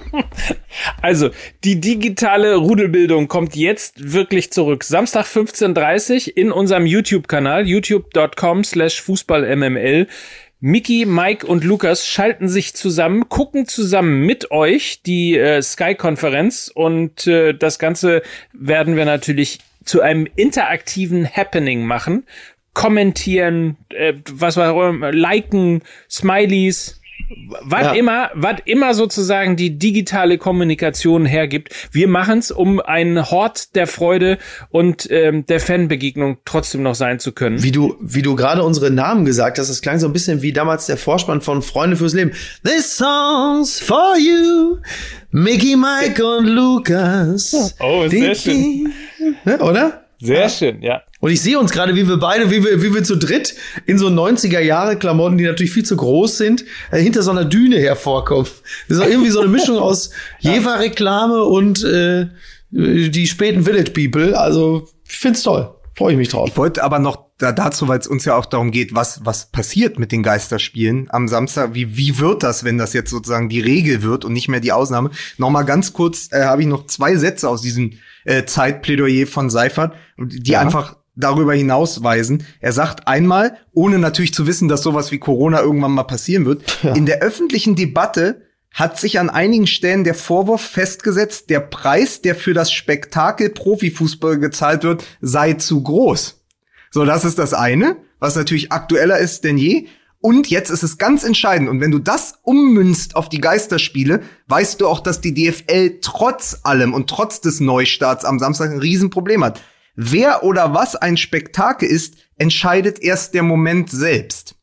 Also, die digitale Rudelbildung kommt jetzt wirklich zurück. Samstag fünfzehn Uhr dreißig in unserem YouTube-Kanal, youtube dot com slash fußball m m l. Micky, Mike und Lukas schalten sich zusammen, gucken zusammen mit euch die äh, Sky-Konferenz und äh, das Ganze werden wir natürlich zu einem interaktiven Happening machen. Kommentieren, äh, was war, liken, Smileys, was Ja. immer, was immer sozusagen die digitale Kommunikation hergibt. Wir machen's, um ein Hort der Freude und ähm, der Fanbegegnung trotzdem noch sein zu können. Wie du, wie du gerade unsere Namen gesagt hast, das klang so ein bisschen wie damals der Vorspann von Freunde fürs Leben. This song's for you, Micky, Mike und Lukas. Oh, sehr schön. Ne, oder? Sehr schön, ja. Und ich sehe uns gerade, wie wir beide, wie wir, wie wir zu dritt in so neunziger-Jahre-Klamotten, die natürlich viel zu groß sind, äh, hinter so einer Düne hervorkommen. Das ist auch irgendwie so eine Mischung aus Jever-Reklame und äh, die späten Village People. Also, ich find's toll. Freue ich mich drauf. Ich wollte aber noch da, dazu, weil es uns ja auch darum geht, was was passiert mit den Geisterspielen am Samstag. Wie wie wird das, wenn das jetzt sozusagen die Regel wird und nicht mehr die Ausnahme? Noch mal ganz kurz äh, habe ich noch zwei Sätze aus diesem äh, Zeitplädoyer von Seifert, die Ja. einfach darüber hinausweisen. Er sagt einmal, ohne natürlich zu wissen, dass sowas wie Corona irgendwann mal passieren wird, Ja. in der öffentlichen Debatte hat sich an einigen Stellen der Vorwurf festgesetzt, der Preis, der für das Spektakel Profifußball gezahlt wird, sei zu groß. So, das ist das eine, was natürlich aktueller ist denn je. Und jetzt ist es ganz entscheidend. Und wenn du das ummünzt auf die Geisterspiele, weißt du auch, dass die D F L trotz allem und trotz des Neustarts am Samstag ein Riesenproblem hat. Wer oder was ein Spektakel ist, entscheidet erst der Moment selbst.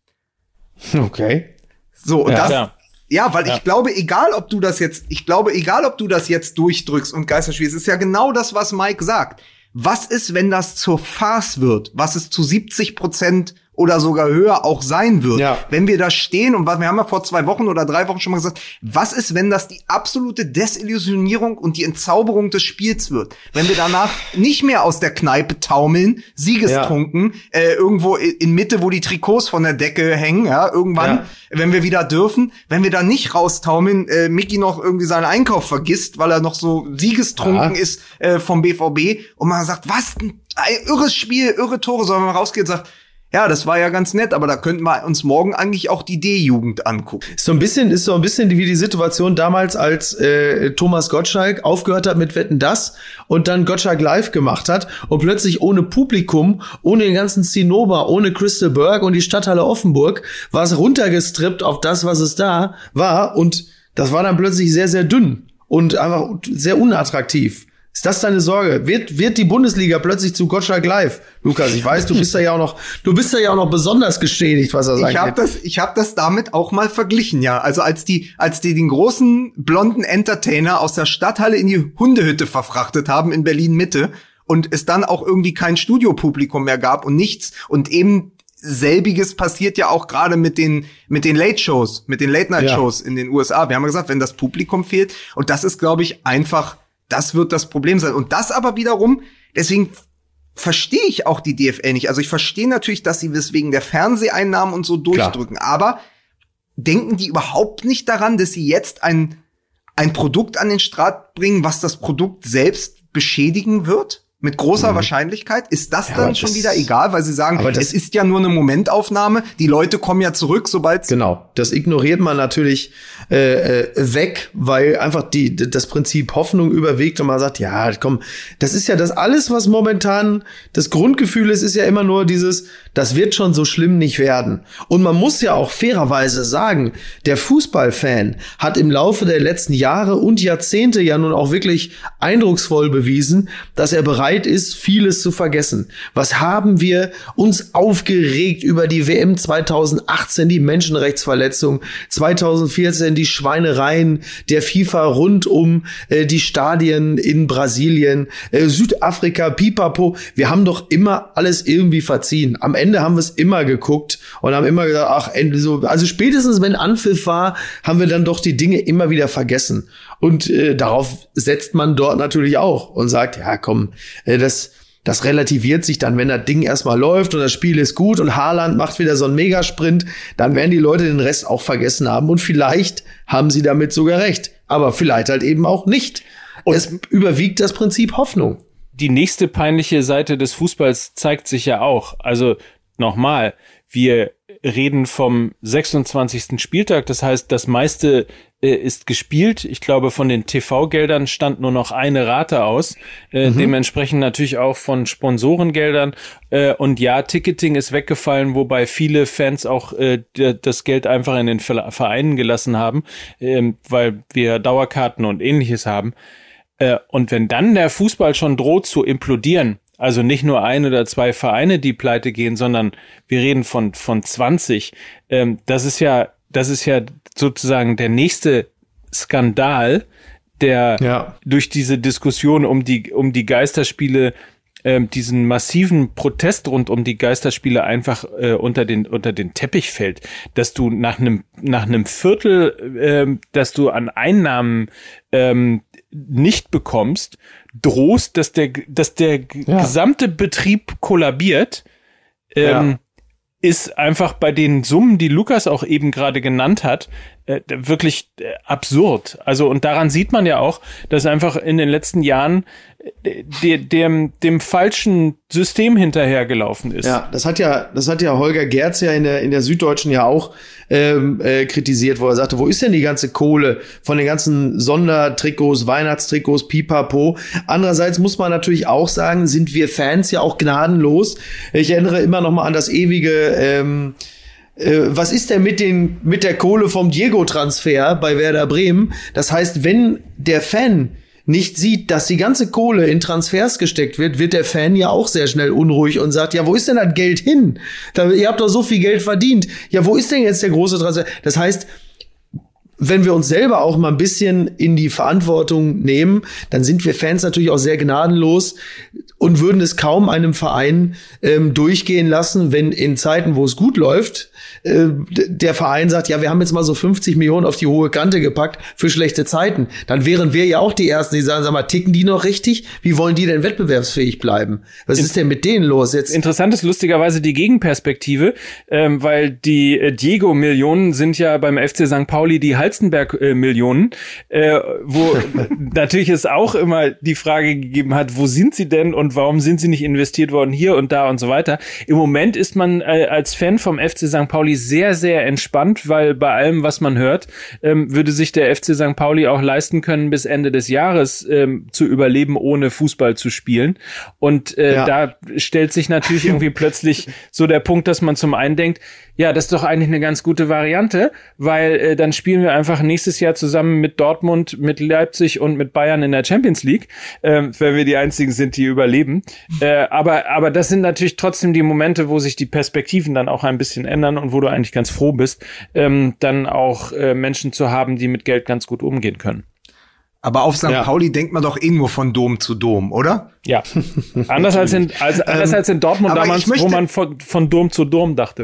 Okay. So, und Ja. das, Ja. ja, weil Ja. ich glaube, egal ob du das jetzt, ich glaube, egal ob du das jetzt durchdrückst und Geisterspiel, es ist ja genau das, was Mike sagt. Was ist, wenn das zur Farce wird? Was es zu siebzig Prozent oder sogar höher auch sein wird? Ja. Wenn wir da stehen und was, wir haben ja vor zwei Wochen oder drei Wochen schon mal gesagt, was ist, wenn das die absolute Desillusionierung und die Entzauberung des Spiels wird? Wenn wir danach nicht mehr aus der Kneipe taumeln, siegestrunken, äh, irgendwo in Mitte, wo die Trikots von der Decke hängen, ja, irgendwann, Ja. wenn wir wieder dürfen, wenn wir da nicht raustaumeln, äh, Micky noch irgendwie seinen Einkauf vergisst, weil er noch so siegestrunken Ja. ist äh, vom B V B und man sagt, was, ein, ein irres Spiel, irre Tore, sondern man rausgeht und sagt, ja, das war ja ganz nett, aber da könnten wir uns morgen eigentlich auch die D-Jugend angucken. Ist so ein bisschen, ist so ein bisschen wie die Situation damals, als äh, Thomas Gottschalk aufgehört hat mit Wetten, dass und dann Gottschalk live gemacht hat und plötzlich ohne Publikum, ohne den ganzen Zinnober, ohne Crystal Berg und die Stadthalle Offenburg war es runtergestrippt auf das, was es da war und das war dann plötzlich sehr, sehr dünn und einfach sehr unattraktiv. Ist das deine Sorge? Wird, wird die Bundesliga plötzlich zu Gottschalk live? Lukas, ich weiß, du bist da ja auch noch, du bist da ja auch noch besonders geschädigt, was er sagt. Ich habe das, ich habe das damit auch mal verglichen, ja. Also als die, als die den großen blonden Entertainer aus der Stadthalle in die Hundehütte verfrachtet haben in Berlin Mitte und es dann auch irgendwie kein Studiopublikum mehr gab und nichts und eben selbiges passiert ja auch gerade mit den mit den Late Shows, mit den Late Night Shows in den U S A. Wir haben ja gesagt, wenn das Publikum fehlt und das ist, glaube ich, einfach, das wird das Problem sein. Und das aber wiederum, deswegen verstehe ich auch die D F L nicht. Also ich verstehe natürlich, dass sie das wegen der Fernseheinnahmen und so durchdrücken. Klar. Aber denken die überhaupt nicht daran, dass sie jetzt ein, ein Produkt an den Start bringen, was das Produkt selbst beschädigen wird? Mit großer mhm. Wahrscheinlichkeit. Ist das ja, dann schon das, wieder egal, weil sie sagen, es ist ja nur eine Momentaufnahme. Die Leute kommen ja zurück, sobald genau. Das ignoriert man natürlich äh, weg, weil einfach die das Prinzip Hoffnung überwiegt und man sagt, ja, komm, das ist ja das alles, was momentan das Grundgefühl ist, ist ja immer nur dieses, das wird schon so schlimm nicht werden. Und man muss ja auch fairerweise sagen, der Fußballfan hat im Laufe der letzten Jahre und Jahrzehnte ja nun auch wirklich eindrucksvoll bewiesen, dass er bereit ist, vieles zu vergessen. Was haben wir uns aufgeregt über die W M zweitausendachtzehn, die Menschenrechtsverletzung, zweitausendvierzehn die Schweinereien der FIFA rund um äh, die Stadien in Brasilien, äh, Südafrika, Pipapo. Wir haben doch immer alles irgendwie verziehen. Am Ende haben wir es immer geguckt und haben immer gesagt, ach, so, also spätestens wenn Anpfiff war, haben wir dann doch die Dinge immer wieder vergessen. Und äh, darauf setzt man dort natürlich auch und sagt, ja komm, äh, das Das relativiert sich dann, wenn das Ding erstmal läuft und das Spiel ist gut und Haaland macht wieder so einen Megasprint, dann werden die Leute den Rest auch vergessen haben und vielleicht haben sie damit sogar recht, aber vielleicht halt eben auch nicht. Und es überwiegt das Prinzip Hoffnung. Die nächste peinliche Seite des Fußballs zeigt sich ja auch. Also nochmal, wir reden vom sechsundzwanzigsten Spieltag, das heißt, das meiste äh, ist gespielt. Ich glaube, von den T V-Geldern stand nur noch eine Rate aus, äh, mhm. dementsprechend natürlich auch von Sponsorengeldern. Äh, und ja, Ticketing ist weggefallen, wobei viele Fans auch äh, d- das Geld einfach in den Vereinen gelassen haben, äh, weil wir Dauerkarten und Ähnliches haben. Äh, und wenn dann der Fußball schon droht zu implodieren, also nicht nur ein oder zwei Vereine, die pleite gehen, sondern wir reden von von zwanzig. Ähm, das ist ja, das ist ja sozusagen der nächste Skandal, der ja. durch diese Diskussion um die um die Geisterspiele, ähm, diesen massiven Protest rund um die Geisterspiele einfach äh, unter den unter den Teppich fällt, dass du nach einem nach einem Viertel, ähm, dass du an Einnahmen ähm, nicht bekommst, drohst, dass der, dass der ja. gesamte Betrieb kollabiert, ähm, ja. ist einfach bei den Summen, die Lukas auch eben gerade genannt hat, äh, wirklich äh, absurd. Also, und daran sieht man ja auch, dass einfach in den letzten Jahren äh, de, dem, dem falschen System hinterhergelaufen ist. Ja, das hat ja, das hat ja Holger Gerz ja in der, in der Süddeutschen ja auch ähm, äh, kritisiert, wo er sagte, wo ist denn die ganze Kohle von den ganzen Sondertrikots, Weihnachtstrikots, Pipapo? Andererseits muss man natürlich auch sagen, sind wir Fans ja auch gnadenlos. Ich erinnere immer noch mal an das ewige ähm, äh, was ist denn mit den mit der Kohle vom Diego-Transfer bei Werder Bremen? Das heißt, wenn der Fan nicht sieht, dass die ganze Kohle in Transfers gesteckt wird, wird der Fan ja auch sehr schnell unruhig und sagt, ja, wo ist denn das Geld hin? Da, ihr habt doch so viel Geld verdient. Ja, wo ist denn jetzt der große Transfer? Das heißt, wenn wir uns selber auch mal ein bisschen in die Verantwortung nehmen, dann sind wir Fans natürlich auch sehr gnadenlos und würden es kaum einem Verein ähm, durchgehen lassen, wenn in Zeiten, wo es gut läuft, äh, der Verein sagt, ja, wir haben jetzt mal so fünfzig Millionen auf die hohe Kante gepackt für schlechte Zeiten. Dann wären wir ja auch die Ersten, die sagen, sag mal, ticken die noch richtig? Wie wollen die denn wettbewerbsfähig bleiben? Was ist denn mit denen los jetzt? Interessant ist lustigerweise die Gegenperspektive, ähm, weil die äh, Diego-Millionen sind ja beim F C Sankt Pauli die Halstenberg-Millionen, äh, wo natürlich es auch immer die Frage gegeben hat, wo sind sie denn und warum sind sie nicht investiert worden hier und da und so weiter. Im Moment ist man äh, als Fan vom F C Sankt Pauli sehr, sehr entspannt, weil bei allem, was man hört, ähm, würde sich der F C Sankt Pauli auch leisten können, bis Ende des Jahres ähm, zu überleben, ohne Fußball zu spielen. Und äh, ja. da stellt sich natürlich irgendwie plötzlich so der Punkt, dass man zum einen denkt, ja, das ist doch eigentlich eine ganz gute Variante, weil äh, dann spielen wir einfach nächstes Jahr zusammen mit Dortmund, mit Leipzig und mit Bayern in der Champions League, äh, wenn wir die einzigen sind, die überleben. Äh, aber aber das sind natürlich trotzdem die Momente, wo sich die Perspektiven dann auch ein bisschen ändern und wo du eigentlich ganz froh bist, ähm, dann auch äh, Menschen zu haben, die mit Geld ganz gut umgehen können. Aber auf Sankt Ja. Pauli denkt man doch eh nur von Dom zu Dom, oder? Ja, anders als in, als, anders ähm, als in Dortmund damals, möchte, wo man von, von Dom zu Dom dachte.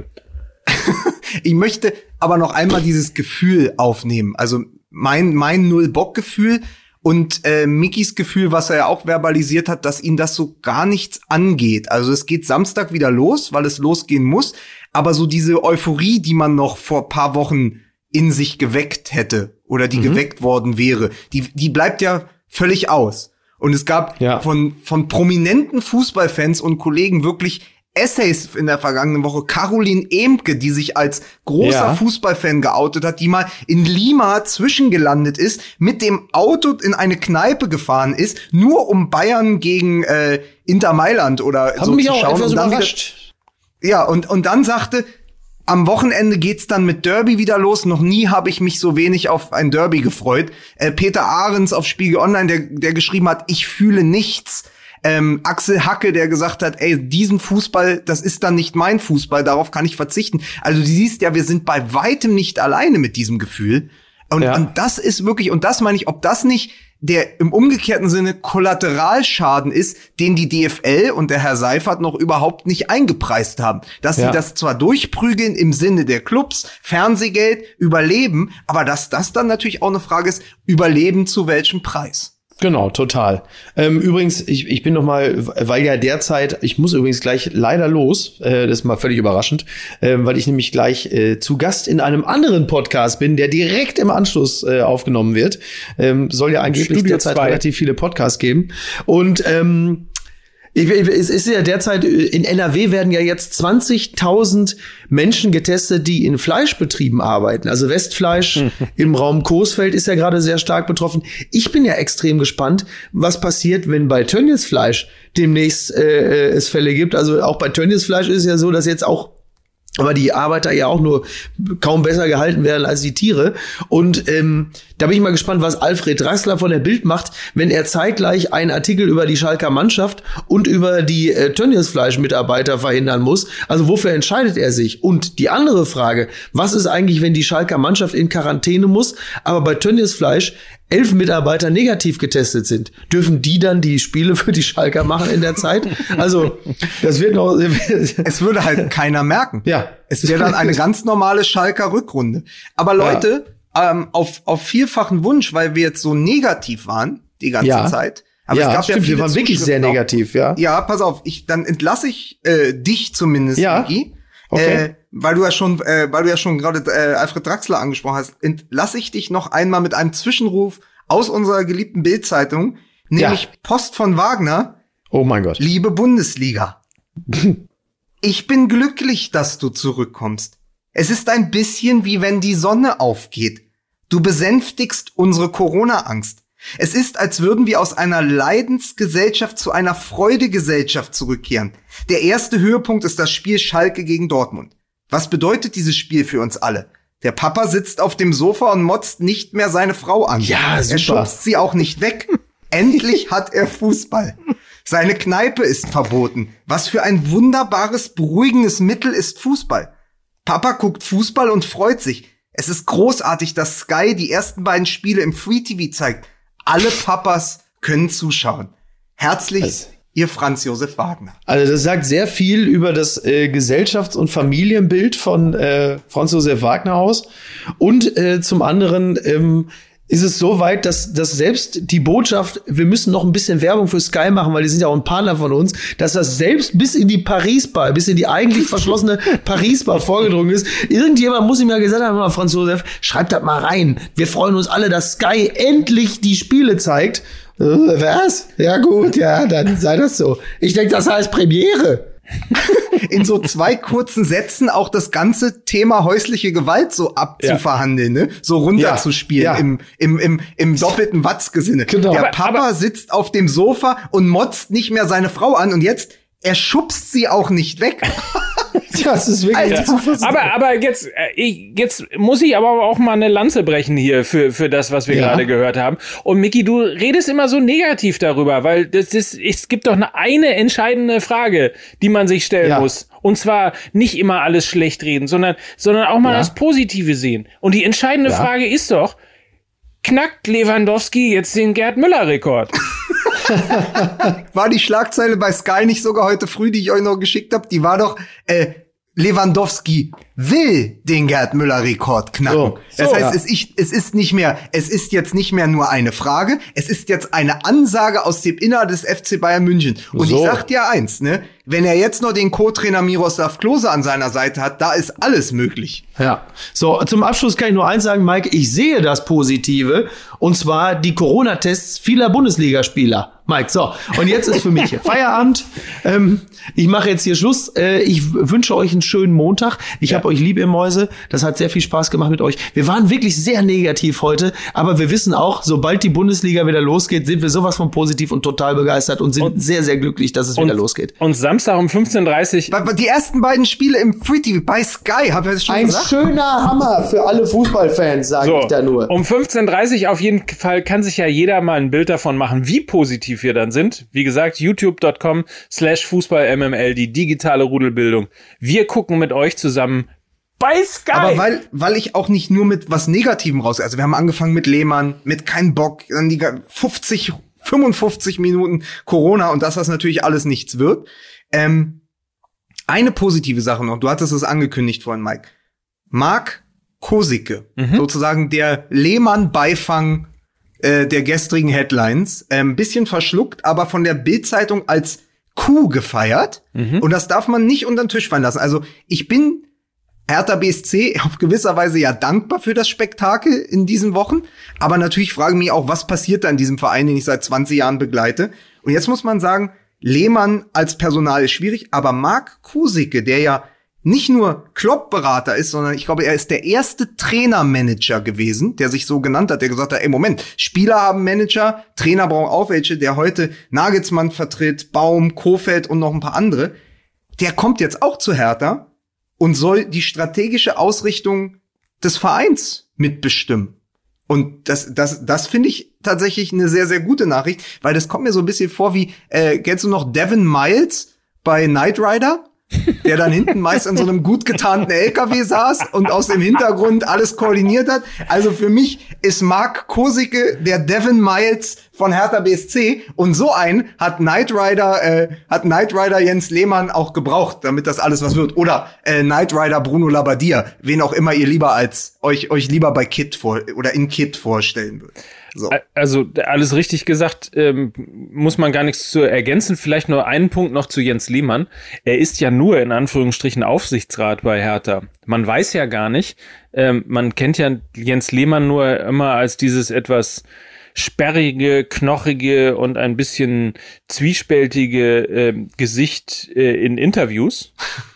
Ich möchte aber noch einmal dieses Gefühl aufnehmen. Also mein mein Null-Bock-Gefühl und äh, Mickys Gefühl, was er ja auch verbalisiert hat, dass ihn das so gar nichts angeht. Also es geht Samstag wieder los, weil es losgehen muss. Aber so diese Euphorie, die man noch vor paar Wochen in sich geweckt hätte oder die mhm. geweckt worden wäre, die die bleibt ja völlig aus. Und es gab ja. von von prominenten Fußballfans und Kollegen wirklich Essays in der vergangenen Woche. Caroline Emke, die sich als großer ja. Fußballfan geoutet hat, die mal in Lima zwischengelandet ist, mit dem Auto in eine Kneipe gefahren ist, nur um Bayern gegen äh, Inter Mailand oder Haben so mich zu auch schauen. etwas und dann überrascht. Wieder, ja, und und dann sagte, am Wochenende geht's dann mit Derby wieder los. Noch nie habe ich mich so wenig auf ein Derby gefreut. Äh, Peter Ahrens auf Spiegel Online, der der geschrieben hat, ich fühle nichts. Ähm, Axel Hacke, der gesagt hat, ey, diesen Fußball, das ist dann nicht mein Fußball, darauf kann ich verzichten. Also du siehst ja, wir sind bei weitem nicht alleine mit diesem Gefühl. Und, ja. und das ist wirklich, und das meine ich, ob das nicht der im umgekehrten Sinne Kollateralschaden ist, den die D F L und der Herr Seifert noch überhaupt nicht eingepreist haben. Dass ja. sie das zwar durchprügeln im Sinne der Clubs, Fernsehgeld, Überleben, aber dass das dann natürlich auch eine Frage ist, Überleben zu welchem Preis? Genau, total. Ähm, übrigens, ich, ich bin noch mal, weil ja derzeit, ich muss übrigens gleich leider los, äh, das ist mal völlig überraschend, äh, weil ich nämlich gleich äh, zu Gast in einem anderen Podcast bin, der direkt im Anschluss äh, aufgenommen wird. Ähm, soll ja angeblich Studio derzeit zwei. relativ viele Podcasts geben. Und ähm, Ich, es ist ja derzeit, in N R W werden ja jetzt zwanzigtausend Menschen getestet, die in Fleischbetrieben arbeiten. Also Westfleisch im Raum Coesfeld ist ja gerade sehr stark betroffen. Ich bin ja extrem gespannt, was passiert, wenn bei Tönnies Fleisch demnächst äh, es Fälle gibt. Also auch bei Tönnies Fleisch ist es ja so, dass jetzt auch aber die Arbeiter ja auch nur kaum besser gehalten werden als die Tiere. Und ähm, da bin ich mal gespannt, was Alfred Draxler von der Bild macht, wenn er zeitgleich einen Artikel über die Schalker Mannschaft und über die äh, Tönnies-Fleisch-Mitarbeiter verhindern muss. Also wofür entscheidet er sich? Und die andere Frage, was ist eigentlich, wenn die Schalker Mannschaft in Quarantäne muss, aber bei Tönnies Fleisch elf Mitarbeiter negativ getestet sind? Dürfen die dann die Spiele für die Schalker machen in der Zeit? Also, das wird noch... Es würde halt keiner merken. Ja. Es wäre dann eine ganz normale Schalker Rückrunde. Aber Leute, ja. ähm, auf, auf vielfachen Wunsch, weil wir jetzt so negativ waren die ganze ja. Zeit. Aber ja, es gab stimmt, ja viele wir waren wirklich sehr Zuschriften negativ, ja. Ja, pass auf, ich, dann entlasse ich äh, dich zumindest, Ja. Micky. Okay. Äh, weil du ja schon, äh, weil du ja schon gerade äh, Alfred Draxler angesprochen hast, entlasse ich dich noch einmal mit einem Zwischenruf aus unserer geliebten Bild-Zeitung, nämlich Ja. Post von Wagner. Oh mein Gott. Liebe Bundesliga, ich bin glücklich, dass du zurückkommst. Es ist ein bisschen wie wenn die Sonne aufgeht. Du besänftigst unsere Corona-Angst. Es ist, als würden wir aus einer Leidensgesellschaft zu einer Freudegesellschaft zurückkehren. Der erste Höhepunkt ist das Spiel Schalke gegen Dortmund. Was bedeutet dieses Spiel für uns alle? Der Papa sitzt auf dem Sofa und motzt nicht mehr seine Frau an. Ja, super. Er schubst sie auch nicht weg. Endlich hat er Fußball. Seine Kneipe ist verboten. Was für ein wunderbares, beruhigendes Mittel ist Fußball. Papa guckt Fußball und freut sich. Es ist großartig, dass Sky die ersten beiden Spiele im Free T V zeigt. Alle Papas können zuschauen. Herzlich, Also, Ihr Franz Josef Wagner. Also das sagt sehr viel über das äh, Gesellschafts- und Familienbild von äh, Franz Josef Wagner aus. Und äh, zum anderen ähm, ist es so weit, dass, dass selbst die Botschaft, wir müssen noch ein bisschen Werbung für Sky machen, weil die sind ja auch ein Partner von uns, dass das selbst bis in die Paris-Bar, bis in die eigentlich verschlossene Paris-Bar vorgedrungen ist. Irgendjemand muss ihm ja gesagt haben, Franz Josef, schreibt das mal rein. Wir freuen uns alle, dass Sky endlich die Spiele zeigt. Äh, was? Ja gut, ja, dann sei das so. Ich denke, das heißt Premiere. In so zwei kurzen Sätzen auch das ganze Thema häusliche Gewalt so abzuverhandeln, ne? So runterzuspielen Ja, ja. im, im, im, im doppelten Watzgesinne. Genau. Der Aber- Papa aber- sitzt auf dem Sofa und motzt nicht mehr seine Frau an und jetzt, er schubst sie auch nicht weg. Das ist wirklich Ja. unfassbar. Aber, aber jetzt, äh, ich, jetzt muss ich aber auch mal eine Lanze brechen hier für, für das, was wir Ja. gerade gehört haben. Und Micky, du redest immer so negativ darüber, weil das ist, es gibt doch eine, eine entscheidende Frage, die man sich stellen Ja. muss. Und zwar nicht immer alles schlecht reden, sondern, sondern auch mal Ja. das Positive sehen. Und die entscheidende Ja. Frage ist doch, knackt Lewandowski jetzt den Gerd Müller-Rekord? War die Schlagzeile bei Sky nicht sogar heute früh, die ich euch noch geschickt habe? Die war doch, äh, Lewandowski will den Gerd Müller-Rekord knacken. So, das so, heißt, ja. es, ich, es ist nicht mehr, es ist jetzt nicht mehr nur eine Frage, es ist jetzt eine Ansage aus dem Innern des F C Bayern München. Und So. ich sag dir eins, ne, wenn er jetzt noch den Co-Trainer Miroslav Klose an seiner Seite hat, da ist alles möglich. Ja. So, zum Abschluss kann ich nur eins sagen, Mike, ich sehe das Positive, und zwar die Corona-Tests vieler Bundesligaspieler. Mike, so, und jetzt ist für mich Feierabend. Ähm, ich mache jetzt hier Schluss. Äh, ich wünsche euch einen schönen Montag. Ich Ja. habe euch lieb, ihr Mäuse. Das hat sehr viel Spaß gemacht mit euch. Wir waren wirklich sehr negativ heute, aber wir wissen auch, sobald die Bundesliga wieder losgeht, sind wir sowas von positiv und total begeistert und sind Und- sehr, sehr glücklich, dass es wieder losgeht. Und Samstag um fünfzehn Uhr dreißig. Weil- weil Die ersten beiden Spiele im Free T V bei Sky, hab ich das schon Ein gesagt? schöner Hammer für alle Fußballfans, sage So, ich da nur. um fünfzehn Uhr dreißig auf jeden Fall kann sich ja jeder mal ein Bild davon machen, wie positiv wir dann sind. Wie gesagt, youtube punkt com slash fußballmml, die digitale Rudelbildung. Wir gucken mit euch zusammen bei Sky. Aber weil, weil ich auch nicht nur mit was Negativem raus, also wir haben angefangen mit Lehmann, mit kein Bock, dann die fünfzig, fünfundfünfzig Minuten Corona und das, was natürlich alles nichts wird. Ähm, eine positive Sache noch, du hattest es angekündigt vorhin, Mike. Marc Kosicke, sozusagen der Lehmann-Beifang äh, der gestrigen Headlines. Ein ähm, bisschen verschluckt, aber von der Bild-Zeitung als Coup gefeiert. Mhm. Und das darf man nicht unter den Tisch fallen lassen. Also ich bin Hertha B S C auf gewisser Weise ja dankbar für das Spektakel in diesen Wochen. Aber natürlich frage ich mich auch, was passiert da in diesem Verein, den ich seit zwanzig Jahren begleite. Und jetzt muss man sagen, Lehmann als Personal ist schwierig, aber Marc Kosicke, der ja nicht nur Klopp-Berater ist, sondern ich glaube, er ist der erste Trainermanager gewesen, der sich so genannt hat, der gesagt hat, ey, Moment, Spieler haben Manager, Trainer brauchen auch welche, der heute Nagelsmann vertritt, Baum, Kofeld und noch ein paar andere. Der kommt jetzt auch zu Hertha und soll die strategische Ausrichtung des Vereins mitbestimmen. Und das, das, das finde ich tatsächlich eine sehr, sehr gute Nachricht, weil das kommt mir so ein bisschen vor wie, äh, kennst du noch Devin Miles bei Knight Rider? Der dann hinten meist an so einem gut getarnten L K W saß und aus dem Hintergrund alles koordiniert hat. Also für mich ist Marc Kosicke der Devin Miles von Hertha B S C und so einen hat Knight Rider äh, hat Knight Rider Jens Lehmann auch gebraucht, damit das alles was wird. Oder äh, Knight Rider Bruno Labbadia, wen auch immer ihr lieber als euch euch lieber bei Kit vor oder in Kit vorstellen würdet. So. Also alles richtig gesagt, ähm, muss man gar nichts zu ergänzen. Vielleicht nur einen Punkt noch zu Jens Lehmann. Er ist ja nur in Anführungsstrichen Aufsichtsrat bei Hertha. Man weiß ja gar nicht, ähm, man kennt ja Jens Lehmann nur immer als dieses etwas sperrige, knochige und ein bisschen zwiespältige äh, Gesicht äh, in Interviews.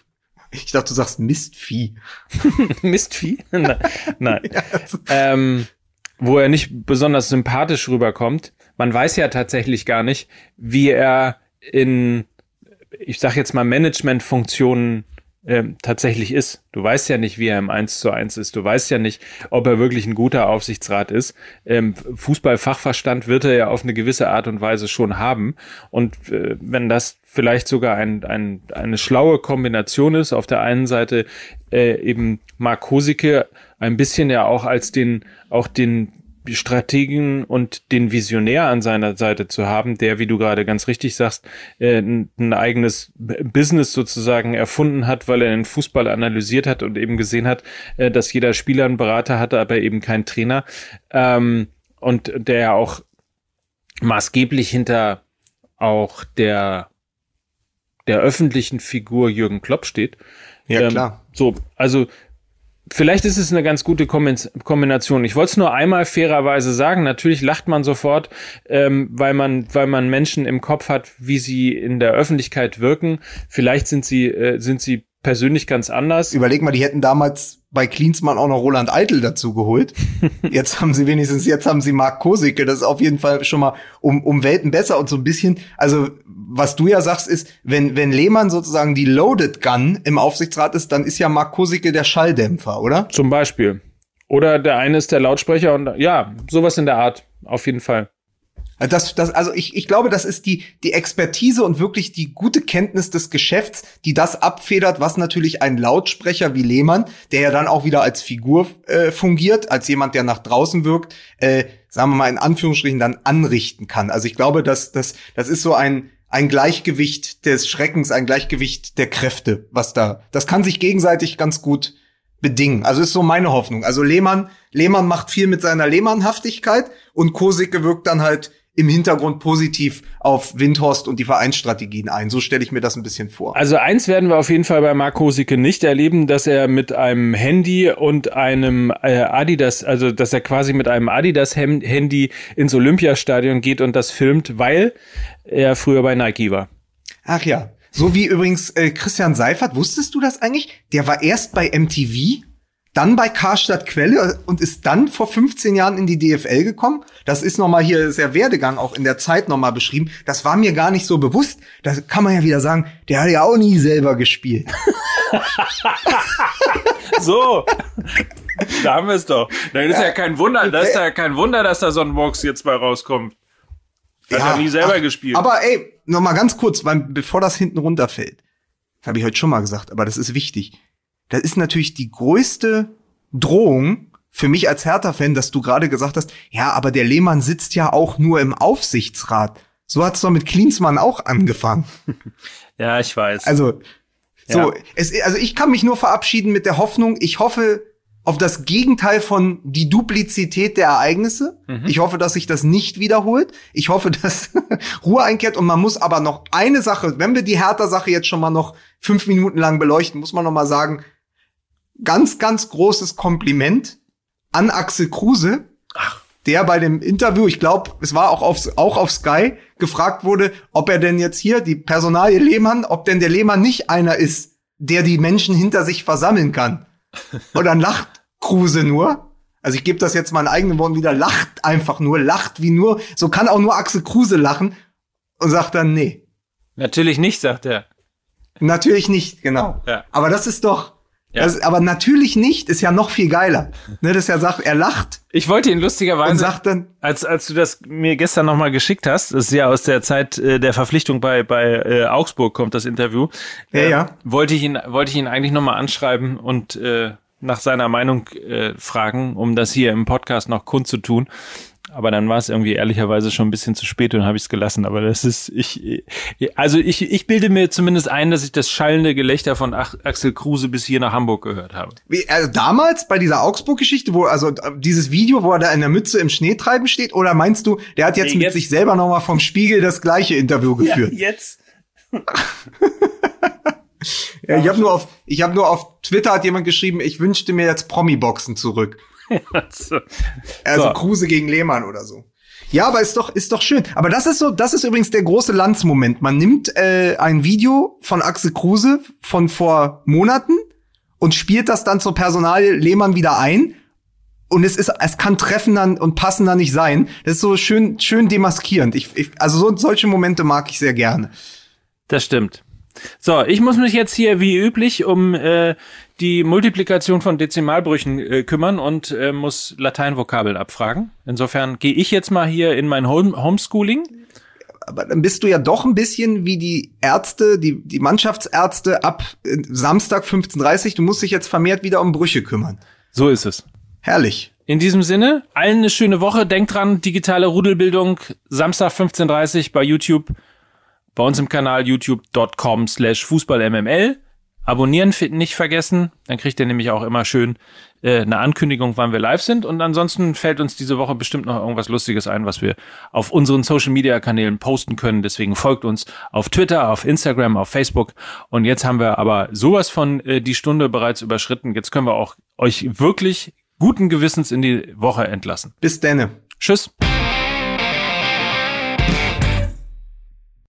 Ich dachte, du sagst Mistvieh. Mistvieh? Nein. Nein. Ja, also. ähm, wo er nicht besonders sympathisch rüberkommt. Man weiß ja tatsächlich gar nicht, wie er in, ich sag jetzt mal, Managementfunktionen ähm, tatsächlich ist. Du weißt ja nicht, wie er im eins zu eins ist. Du weißt ja nicht, ob er wirklich ein guter Aufsichtsrat ist. Ähm, Fußballfachverstand wird er ja auf eine gewisse Art und Weise schon haben. Und äh, wenn das vielleicht sogar ein, ein, eine schlaue Kombination ist, auf der einen Seite äh, eben Marc Kosicke ein bisschen ja auch als den, auch den Strategen und den Visionär an seiner Seite zu haben, der, wie du gerade ganz richtig sagst, äh, ein, ein eigenes Business sozusagen erfunden hat, weil er den Fußball analysiert hat und eben gesehen hat, äh, dass jeder Spieler einen Berater hatte, aber eben kein Trainer. Ähm, und der ja auch maßgeblich hinter auch der der öffentlichen Figur Jürgen Klopp steht. Ja, ähm, klar. So, also vielleicht ist es eine ganz gute Kombination. Ich wollte es nur einmal fairerweise sagen. Natürlich lacht man sofort, ähm, weil man, weil man Menschen im Kopf hat, wie sie in der Öffentlichkeit wirken. Vielleicht sind sie, äh, sind sie persönlich ganz anders. Überleg mal, die hätten damals bei Klinsmann auch noch Roland Eitel dazu geholt. Jetzt haben sie wenigstens, jetzt haben sie Marc Kosicke. Das ist auf jeden Fall schon mal um, um Welten besser und so ein bisschen. Also, was du ja sagst, ist, wenn, wenn Lehmann sozusagen die Loaded Gun im Aufsichtsrat ist, dann ist ja Marc Kosicke der Schalldämpfer, oder? Zum Beispiel. Oder der eine ist der Lautsprecher und ja, sowas in der Art. Auf jeden Fall. Das, das, also ich, ich glaube, das ist die, die Expertise und wirklich die gute Kenntnis des Geschäfts, die das abfedert, was natürlich ein Lautsprecher wie Lehmann, der ja dann auch wieder als Figur äh, fungiert, als jemand, der nach draußen wirkt, äh, sagen wir mal in Anführungsstrichen dann anrichten kann. Also ich glaube, dass das, das ist so ein ein Gleichgewicht des Schreckens, ein Gleichgewicht der Kräfte, was da, das kann sich gegenseitig ganz gut bedingen. Also ist so meine Hoffnung. Also Lehmann, Lehmann macht viel mit seiner Lehmannhaftigkeit und Kosicke wirkt dann halt im Hintergrund positiv auf Windhorst und die Vereinsstrategien ein. So stelle ich mir das ein bisschen vor. Also eins werden wir auf jeden Fall bei Marc Kosicke nicht erleben, dass er mit einem Handy und einem äh, Adidas, also dass er quasi mit einem Adidas-Handy ins Olympiastadion geht und das filmt, weil er früher bei Nike war. Ach ja, so wie übrigens äh, Christian Seifert, wusstest du das eigentlich? Der war erst bei M T V, dann bei Karstadt Quelle und ist dann vor fünfzehn Jahren in die D F L gekommen. Das ist nochmal hier, ist der Werdegang auch in der Zeit nochmal beschrieben. Das war mir gar nicht so bewusst. Da kann man ja wieder sagen, der hat ja auch nie selber gespielt. So, da haben wir es doch. Dann ist ja, ja kein Wunder, das ist ja kein Wunder, dass da so ein Box jetzt bei rauskommt. Hat ja, er nie selber ach, gespielt. Aber ey, nochmal ganz kurz, weil, bevor das hinten runterfällt. Das habe ich heute schon mal gesagt, aber das ist wichtig. Das ist natürlich die größte Drohung für mich als Hertha-Fan, dass du gerade gesagt hast, ja, aber der Lehmann sitzt ja auch nur im Aufsichtsrat. So hat's doch mit Klinsmann auch angefangen. Ja, ich weiß. Also, so, ja. es, also ich kann mich nur verabschieden mit der Hoffnung, ich hoffe, auf das Gegenteil von die Duplizität der Ereignisse. Mhm. Ich hoffe, dass sich das nicht wiederholt. Ich hoffe, dass Ruhe einkehrt. Und man muss aber noch eine Sache, wenn wir die Hertha-Sache jetzt schon mal noch fünf Minuten lang beleuchten, muss man noch mal sagen, ganz, ganz großes Kompliment an Axel Kruse, Ach. der bei dem Interview, ich glaube, es war auch auf, auch auf Sky, gefragt wurde, ob er denn jetzt hier, die Personalie Lehmann, ob denn der Lehmann nicht einer ist, der die Menschen hinter sich versammeln kann. Und dann lacht Kruse nur. Also ich gebe das jetzt mal in eigenen Worten wieder, lacht einfach nur, lacht wie nur, so kann auch nur Axel Kruse lachen und sagt dann, nee. Natürlich nicht, sagt er. Natürlich nicht, genau. Ja. Aber das ist doch, ja. das, aber natürlich nicht ist ja noch viel geiler. Ne, das ist ja sagt, er lacht. Ich wollte ihn lustigerweise, und sagt dann, als als du das mir gestern noch mal geschickt hast, das ist ja aus der Zeit äh, der Verpflichtung bei bei äh, Augsburg kommt das Interview. Ja, äh, ja. Wollte ich ihn wollte ich ihn eigentlich noch mal anschreiben und äh, nach seiner Meinung äh, fragen, um das hier im Podcast noch kundzutun. Aber dann war es irgendwie ehrlicherweise schon ein bisschen zu spät und habe ich es gelassen. Aber das ist, ich, also ich, ich bilde mir zumindest ein, dass ich das schallende Gelächter von Ach- Axel Kruse bis hier nach Hamburg gehört habe. Wie, also damals bei dieser Augsburg-Geschichte, wo also dieses Video, wo er da in der Mütze im Schneetreiben steht, oder meinst du, der hat jetzt nee, mit jetzt. sich selber nochmal vom Spiegel das gleiche Interview geführt? Ja, jetzt. Ja, ich habe nur auf, ich habe nur auf Twitter hat jemand geschrieben, ich wünschte mir jetzt Promi-Boxen zurück. so. Also so. Kruse gegen Lehmann oder so. Ja, aber ist doch, ist doch schön. Aber das ist so, das ist übrigens der große Lanz-Moment. Man nimmt äh, ein Video von Axel Kruse von vor Monaten und spielt das dann zur Personalie Lehmann wieder ein. Und es ist, es kann treffender und passender nicht sein. Das ist so schön, schön demaskierend. Ich, ich, also so, solche Momente mag ich sehr gerne. Das stimmt. So, ich muss mich jetzt hier wie üblich um äh, die Multiplikation von Dezimalbrüchen äh, kümmern und äh, muss Lateinvokabeln abfragen. Insofern gehe ich jetzt mal hier in mein Home- Homeschooling. Aber dann bist du ja doch ein bisschen wie die Ärzte, die, die Mannschaftsärzte ab äh, Samstag fünfzehn Uhr dreißig. Du musst dich jetzt vermehrt wieder um Brüche kümmern. So ist es. Herrlich. In diesem Sinne, allen eine schöne Woche. Denkt dran, digitale Rudelbildung, Samstag fünfzehn Uhr dreißig bei YouTube. Bei uns im Kanal youtube.com slash fußballmml. Abonnieren nicht vergessen, dann kriegt ihr nämlich auch immer schön äh, eine Ankündigung, wann wir live sind. Und ansonsten fällt uns diese Woche bestimmt noch irgendwas Lustiges ein, was wir auf unseren Social-Media-Kanälen posten können. Deswegen folgt uns auf Twitter, auf Instagram, auf Facebook. Und jetzt haben wir aber sowas von äh, die Stunde bereits überschritten. Jetzt können wir auch euch wirklich guten Gewissens in die Woche entlassen. Bis denne. Tschüss.